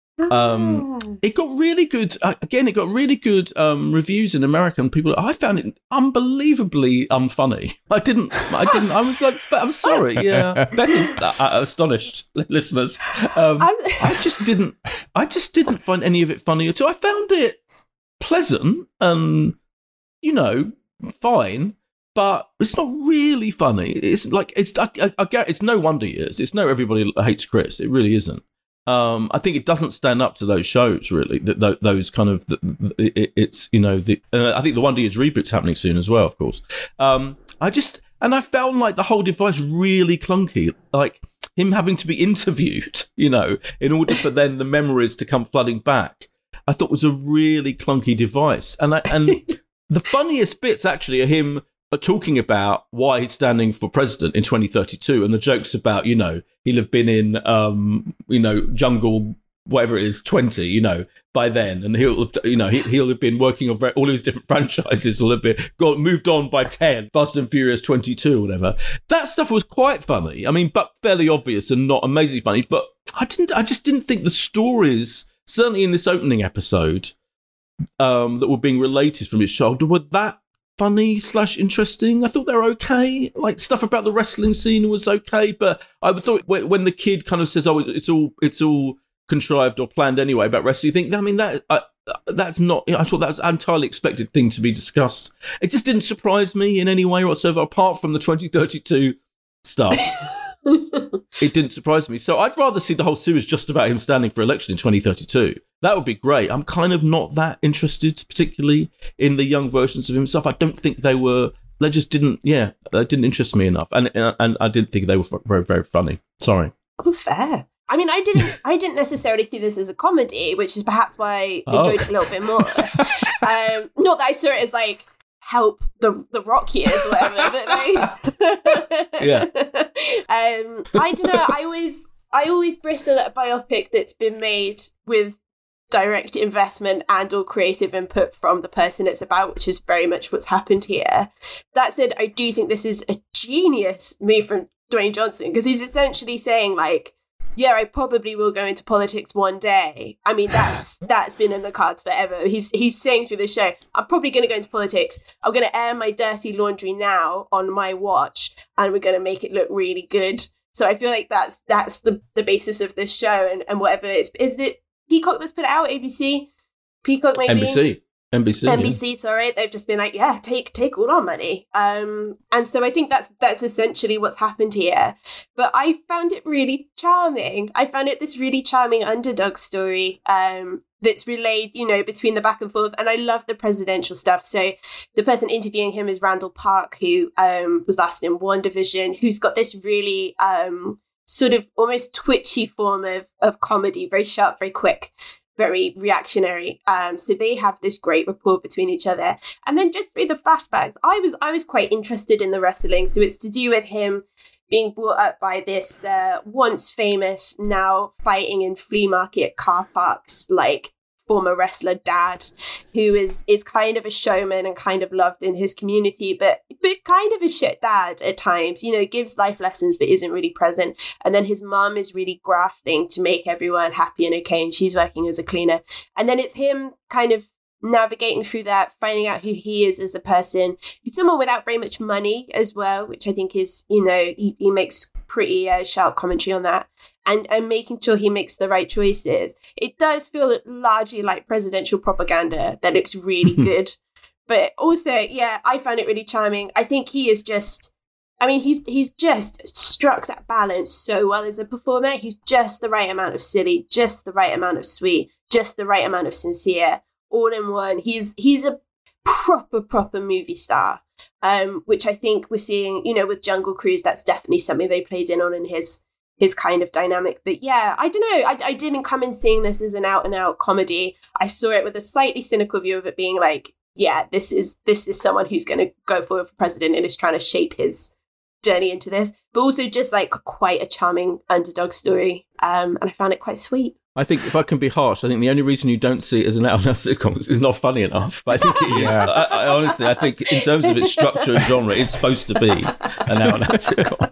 Um, it got really good. Uh, again, it got really good um, reviews in American people. I found it unbelievably unfunny. I didn't. I didn't. I was like, I'm sorry. Yeah, Beth is uh, astonished, listeners. Um, I just didn't. I just didn't find any of it funny at all. I found it pleasant and, you know, fine. But it's not really funny. It's like it's. I, I, I get. It's no Wonder Years. It's no Everybody Hates Chris. It really isn't. Um, I think it doesn't stand up to those shows really. That those kind of. It, it's you know. The, uh, I think the Wonder Years reboot's happening soon as well. Of course. Um, I just and I found like the whole device really clunky. Like him having to be interviewed, you know, in order for then the memories to come flooding back. I thought was a really clunky device, and I, and the funniest bits actually are him talking about why he's standing for president in twenty thirty-two, and the jokes about, you know, he'll have been in, um, you know, Jungle, whatever it is, twenty, you know, by then, and he'll have, you know, he, he'll have been working on all his different franchises, will have been got moved on by ten, Fast and Furious twenty-two, whatever. That stuff was quite funny. I mean, but fairly obvious and not amazingly funny. But I didn't, I just didn't think the stories, certainly in this opening episode, um, that were being related from his childhood, were that funny slash interesting. I thought they were okay. Like stuff about the wrestling scene was okay, but I thought when, when the kid kind of says, "Oh, it's all it's all contrived or planned anyway" about wrestling, you think, I mean, that uh, that's not. You know, I thought that was an entirely expected thing to be discussed. It just didn't surprise me in any way whatsoever, apart from the twenty thirty-two stuff. It didn't surprise me. So I'd rather see the whole series just about him standing for election in twenty thirty-two. That would be great. I'm kind of not that interested, particularly in the young versions of himself. I don't think they were. They just didn't. Yeah, they didn't interest me enough, and and I didn't think they were very very funny. Sorry. Oh, fair. I mean, I didn't. I didn't necessarily see this as a comedy, which is perhaps why I enjoyed oh. it a little bit more. um, not that I saw it as like help the the Rock years or whatever, but like, yeah. Um, I don't know. I always I always bristle at a biopic that's been made with direct investment and or creative input from the person it's about, which is very much what's happened here. That said, I do think this is a genius move from Dwayne Johnson, because he's essentially saying like, yeah, I probably will go into politics one day. I mean, that's that's been in the cards forever. He's he's saying through the show, I'm probably going to go into politics. I'm going to air my dirty laundry now on my watch, and we're going to make it look really good. So I feel like that's that's the, the basis of this show, and, and whatever it's is it Peacock that's put it out, A B C, Peacock maybe N B C. N B C, N B C, yeah. Sorry, they've just been like, yeah, take take all our money, um, and so I think that's that's essentially what's happened here. But I found it really charming. I found it this really charming underdog story um, that's relayed, you know, between the back and forth. And I love the presidential stuff. So the person interviewing him is Randall Park, who um, was last in WandaVision, who's got this really um, sort of almost twitchy form of, of comedy, very sharp, very quick, very reactionary. Um, so they have this great rapport between each other. And then just through the flashbacks, I was I was quite interested in the wrestling. So it's to do with him being brought up by this uh, once famous, now fighting in flea market car parks, like former wrestler dad, who is is kind of a showman and kind of loved in his community, but but kind of a shit dad at times, you know, gives life lessons but isn't really present. And then his mum is really grafting to make everyone happy and okay, and she's working as a cleaner. And then it's him kind of navigating through that, finding out who he is as a person. He's someone without very much money as well, which I think is, you know, he, he makes pretty uh, sharp commentary on that. And, and making sure he makes the right choices. It does feel largely like presidential propaganda that looks really good. But also, yeah, I found it really charming. I think he is just, I mean, he's he's just struck that balance so well as a performer. He's just the right amount of silly, just the right amount of sweet, just the right amount of sincere, all in one. He's he's a proper, proper movie star, um, which I think we're seeing, you know, with Jungle Cruise. That's definitely something they played in on in his his kind of dynamic. But yeah, I don't know. I, I didn't come in seeing this as an out and out comedy. I saw it with a slightly cynical view of it being like, yeah, this is this is someone who's going to go forward for president and is trying to shape his journey into this, but also just like quite a charming underdog story. Um, and I found it quite sweet. I think if I can be harsh, I think the only reason you don't see it as an out-and-out sitcom is it's not funny enough. But I think it is. Yeah. I, I, honestly, I think in terms of its structure and genre, it's supposed to be an out-and-out sitcom.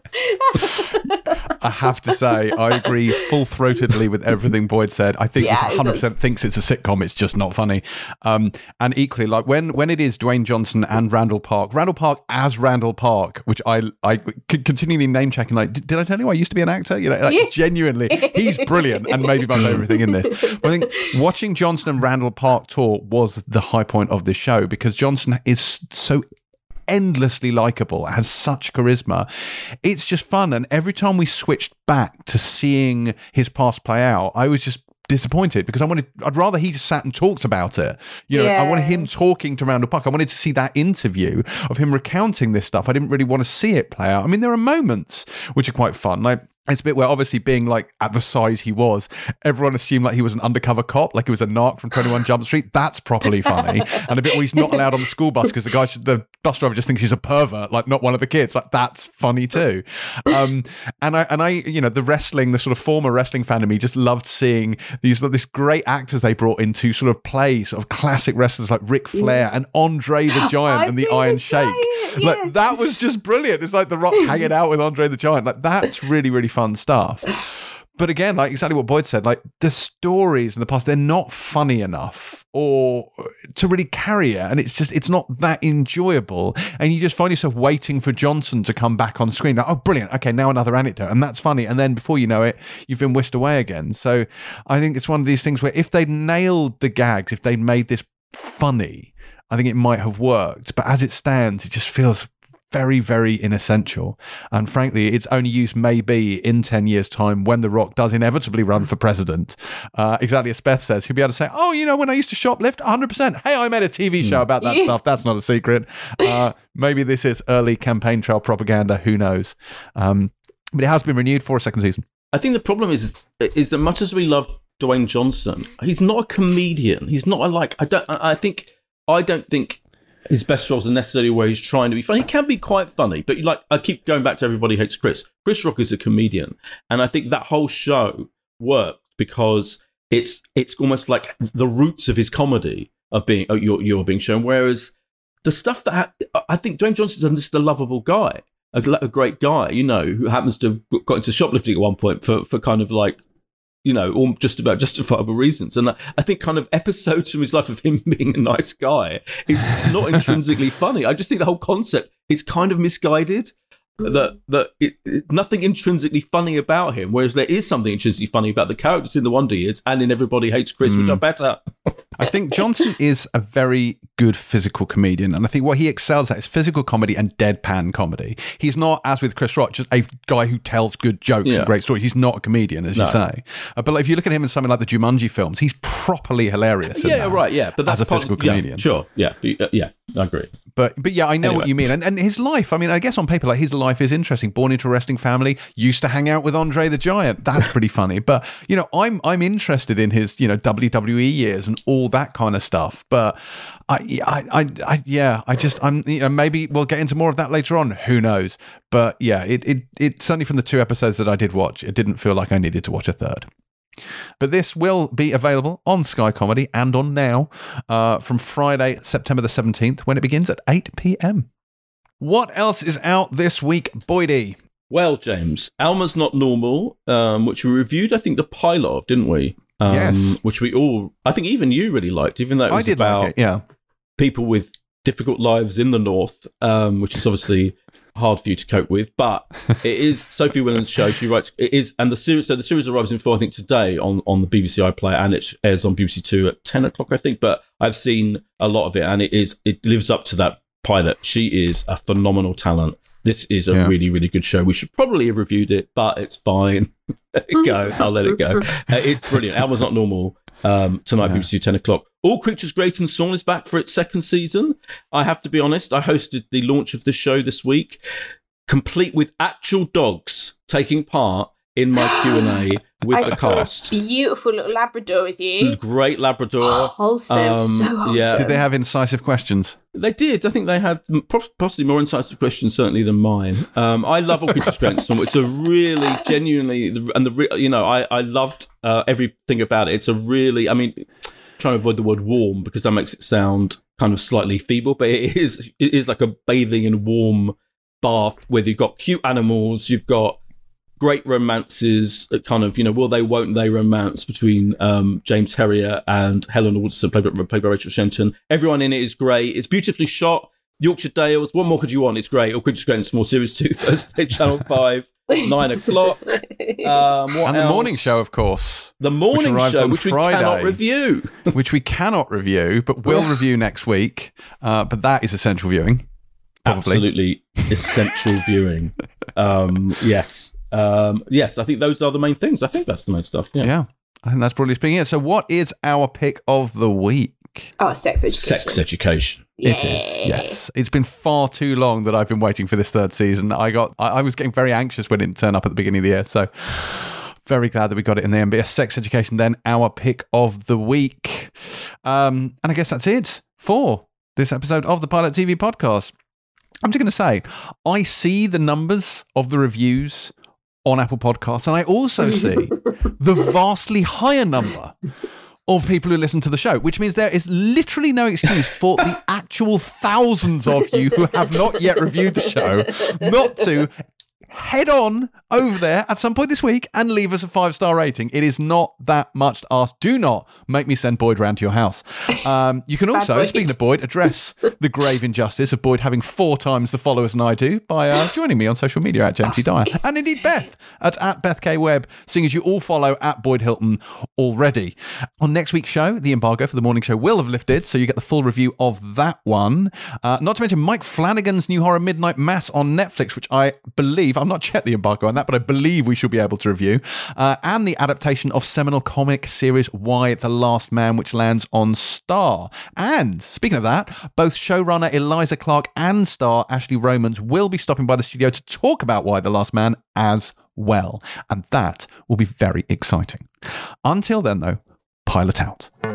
I have to say, I agree full-throatedly with everything Boyd said. I think Yeah, this one hundred percent it was- thinks it's a sitcom. It's just not funny. Um, and equally, like when when it is Dwayne Johnson and Randall Park, Randall Park as Randall Park, which I I c- continually name checking. Like, did I tell you I used to be an actor? You know, like Yeah. genuinely, he's brilliant, and maybe my favourite thing in this. But I think watching Johnson and Randall Park talk was the high point of this show because Johnson is so endlessly likable, has such charisma. It's just fun. And every time we switched back to seeing his past play out, I was just disappointed because I wanted, I'd rather he just sat and talked about it. You know, I wanted Yeah. him talking to Randall Park. I wanted to see that interview of him recounting this stuff. I didn't really want to see it play out. I mean, there are moments which are quite fun. Like, it's a bit where obviously being like at the size he was, everyone assumed like he was an undercover cop, like he was a narc from twenty-one Jump Street. That's properly funny. And a bit where he's not allowed on the school bus because the guy, should, the bus driver just thinks he's a pervert, like not one of the kids. Like that's funny too. Um, and I, and I, you know, the wrestling, the sort of former wrestling fan of me just loved seeing these, this great actors they brought in to sort of play sort of classic wrestlers like Ric Flair and Andre the Giant and the Andre Iron the Sheik. Giant, Like yes. that was just brilliant. It's like The Rock hanging out with Andre the Giant. Like that's really, really fun stuff. But again, like exactly what Boyd said, like the stories in the past, they're not funny enough or to really carry it. And it's just, it's not that enjoyable. And you just find yourself waiting for Johnson to come back on screen. Like, oh, brilliant. Okay, now another anecdote. And that's funny. And then before you know it, you've been whisked away again. So I think it's one of these things where if they'd nailed the gags, if they'd made this funny, I think it might have worked. But as it stands, it just feels very, very inessential. And frankly, its only use may be in ten years' time when The Rock does inevitably run for president. Uh, exactly as Beth says, he'll be able to say, oh, you know, when I used to shoplift, one hundred percent. Hey, I made a T V show about that Yeah. stuff. That's not a secret. Uh, maybe this is early campaign trail propaganda. Who knows? Um, but it has been renewed for a second season. I think the problem is is that much as we love Dwayne Johnson, he's not a comedian. He's not a like. I don't. I I think. I don't think his best roles are necessarily where he's trying to be funny. He can be quite funny, but like I keep going back to Everybody Hates Chris. Chris Rock is a comedian, and I think that whole show worked because it's it's almost like the roots of his comedy are being oh, you're you're being shown. Whereas the stuff that ha- I think Dwayne Johnson's just a lovable guy, a, a great guy, you know, who happens to have got into shoplifting at one point for for kind of like, you know, all just about justifiable reasons. And I think kind of episodes from his life of him being a nice guy is not intrinsically funny. I just think the whole concept is kind of misguided. That that it, it's nothing intrinsically funny about him, whereas there is something intrinsically funny about the characters in The Wonder Years and in Everybody Hates Chris, which are better. I think Johnson is a very good physical comedian, and I think what he excels at is physical comedy and deadpan comedy. He's not, as with Chris Rock, just a guy who tells good jokes Yeah. and great stories. He's not a comedian, as No. you say. Uh, but if you look at him in something like the Jumanji films, he's properly hilarious. in Yeah, that right. Yeah, but that's as a part- physical yeah, comedian. sure. Yeah, uh, yeah, I agree. But but yeah, I know Anyway. what you mean. And and his life, I mean, I guess on paper, like his life is interesting. Born into a wrestling family, used to hang out with Andre the Giant. That's pretty funny. But you know, I'm I'm interested in his, you know, W W E years and all that kind of stuff. But I I I, I yeah, I just I'm you know, maybe we'll get into more of that later on. Who knows? But yeah, it it it certainly from the two episodes that I did watch, it didn't feel like I needed to watch a third. But this will be available on Sky Comedy and on Now uh, from Friday, September the seventeenth, when it begins at eight p.m. What else is out this week, Boydie? Well, James, Alma's Not Normal, um, which we reviewed, I think, the pilot of, didn't we? Um, Yes. Which we all, I think even you really liked, even though it was I did about like it, yeah. people with difficult lives in the North, um, which is obviously hard for you to cope with, but it is Sophie Willand's show. She writes it is, and the series. So the series arrives in full, I think, today on on the B B C iPlayer, and it airs on B B C Two at ten o'clock, I think. But I've seen a lot of it, and it is it lives up to that pilot. She is a phenomenal talent. This is a Yeah. really really good show. We should probably have reviewed it, but it's fine. Let it go. I'll let it go. Uh, it's brilliant. Alma's Not Normal. Um, tonight, Yeah. B B C ten o'clock. All Creatures Great and Small is back for its second season. I have to be honest, I hosted the launch of the show this week, complete with actual dogs taking part in my Q and A with I the saw cast. a beautiful little Labrador with you. Great Labrador. Wholesome, Um, so wholesome. yeah. Did they have incisive questions? They did. I think they had pro- possibly more incisive questions, certainly, than mine. Um, I love All Creatures Great and Small. It's a really, genuinely, and the re- you know, I I loved uh, everything about it. It's a really, I mean, trying to avoid the word warm because that makes it sound kind of slightly feeble, but it is it is like a bathing in warm bath where you've got cute animals, you've got great romances, kind of, you know, will they, won't they romance between um, James Herrier and Helen Alderson, played by, played by Rachel Shenton. Everyone in it is great. It's beautifully shot. Yorkshire Dales, what more could you want? It's great. All Creatures Great and Small, Series two, Thursday, Channel five, nine o'clock. Um, what And the else? morning show, of course. The morning arrives show, on which Friday. we cannot review. Which we cannot review, but will review next week. Uh, but that is essential viewing. Probably. Absolutely essential viewing. Um, yes. Um, yes, I think those are the main things. I think that's the main stuff. Yeah. Yeah. I think that's broadly speaking it. So what is our pick of the week? Oh, sex education. Sex education. It is, yes. It's been far too long that I've been waiting for this third season. I got, I, I was getting very anxious when it didn't turn up at the beginning of the year. So very glad that we got it in the end. But yeah, Sex Education, then our pick of the week. Um, and I guess that's it for this episode of the Pilot T V podcast. I'm just going to say, I see the numbers of the reviews on Apple Podcasts, and I also see the vastly higher number of people who listen to the show, which means there is literally no excuse for the actual thousands of you who have not yet reviewed the show not to head on over there at some point this week and leave us a five-star rating. It is not that much to ask. Do not make me send Boyd round to your house. Um, you can also, Boyd. speaking of Boyd, address the grave injustice of Boyd having four times the followers than I do by uh, joining me on social media at James T. Dyer. And indeed Beth at, at Beth K. Webb, seeing as you all follow at Boyd Hilton already. On next week's show, the embargo for the morning show will have lifted, so you get the full review of that one. Uh, not to mention Mike Flanagan's new horror Midnight Mass on Netflix, which I believe, I've not checked the embargo on that, but I believe we should be able to review. Uh, and the adaptation of seminal comic series Why the Last Man, which lands on Star. And speaking of that, both showrunner Eliza Clark and star Ashley Romans will be stopping by the studio to talk about Why the Last Man as well. And that will be very exciting. Until then, though, pilot out.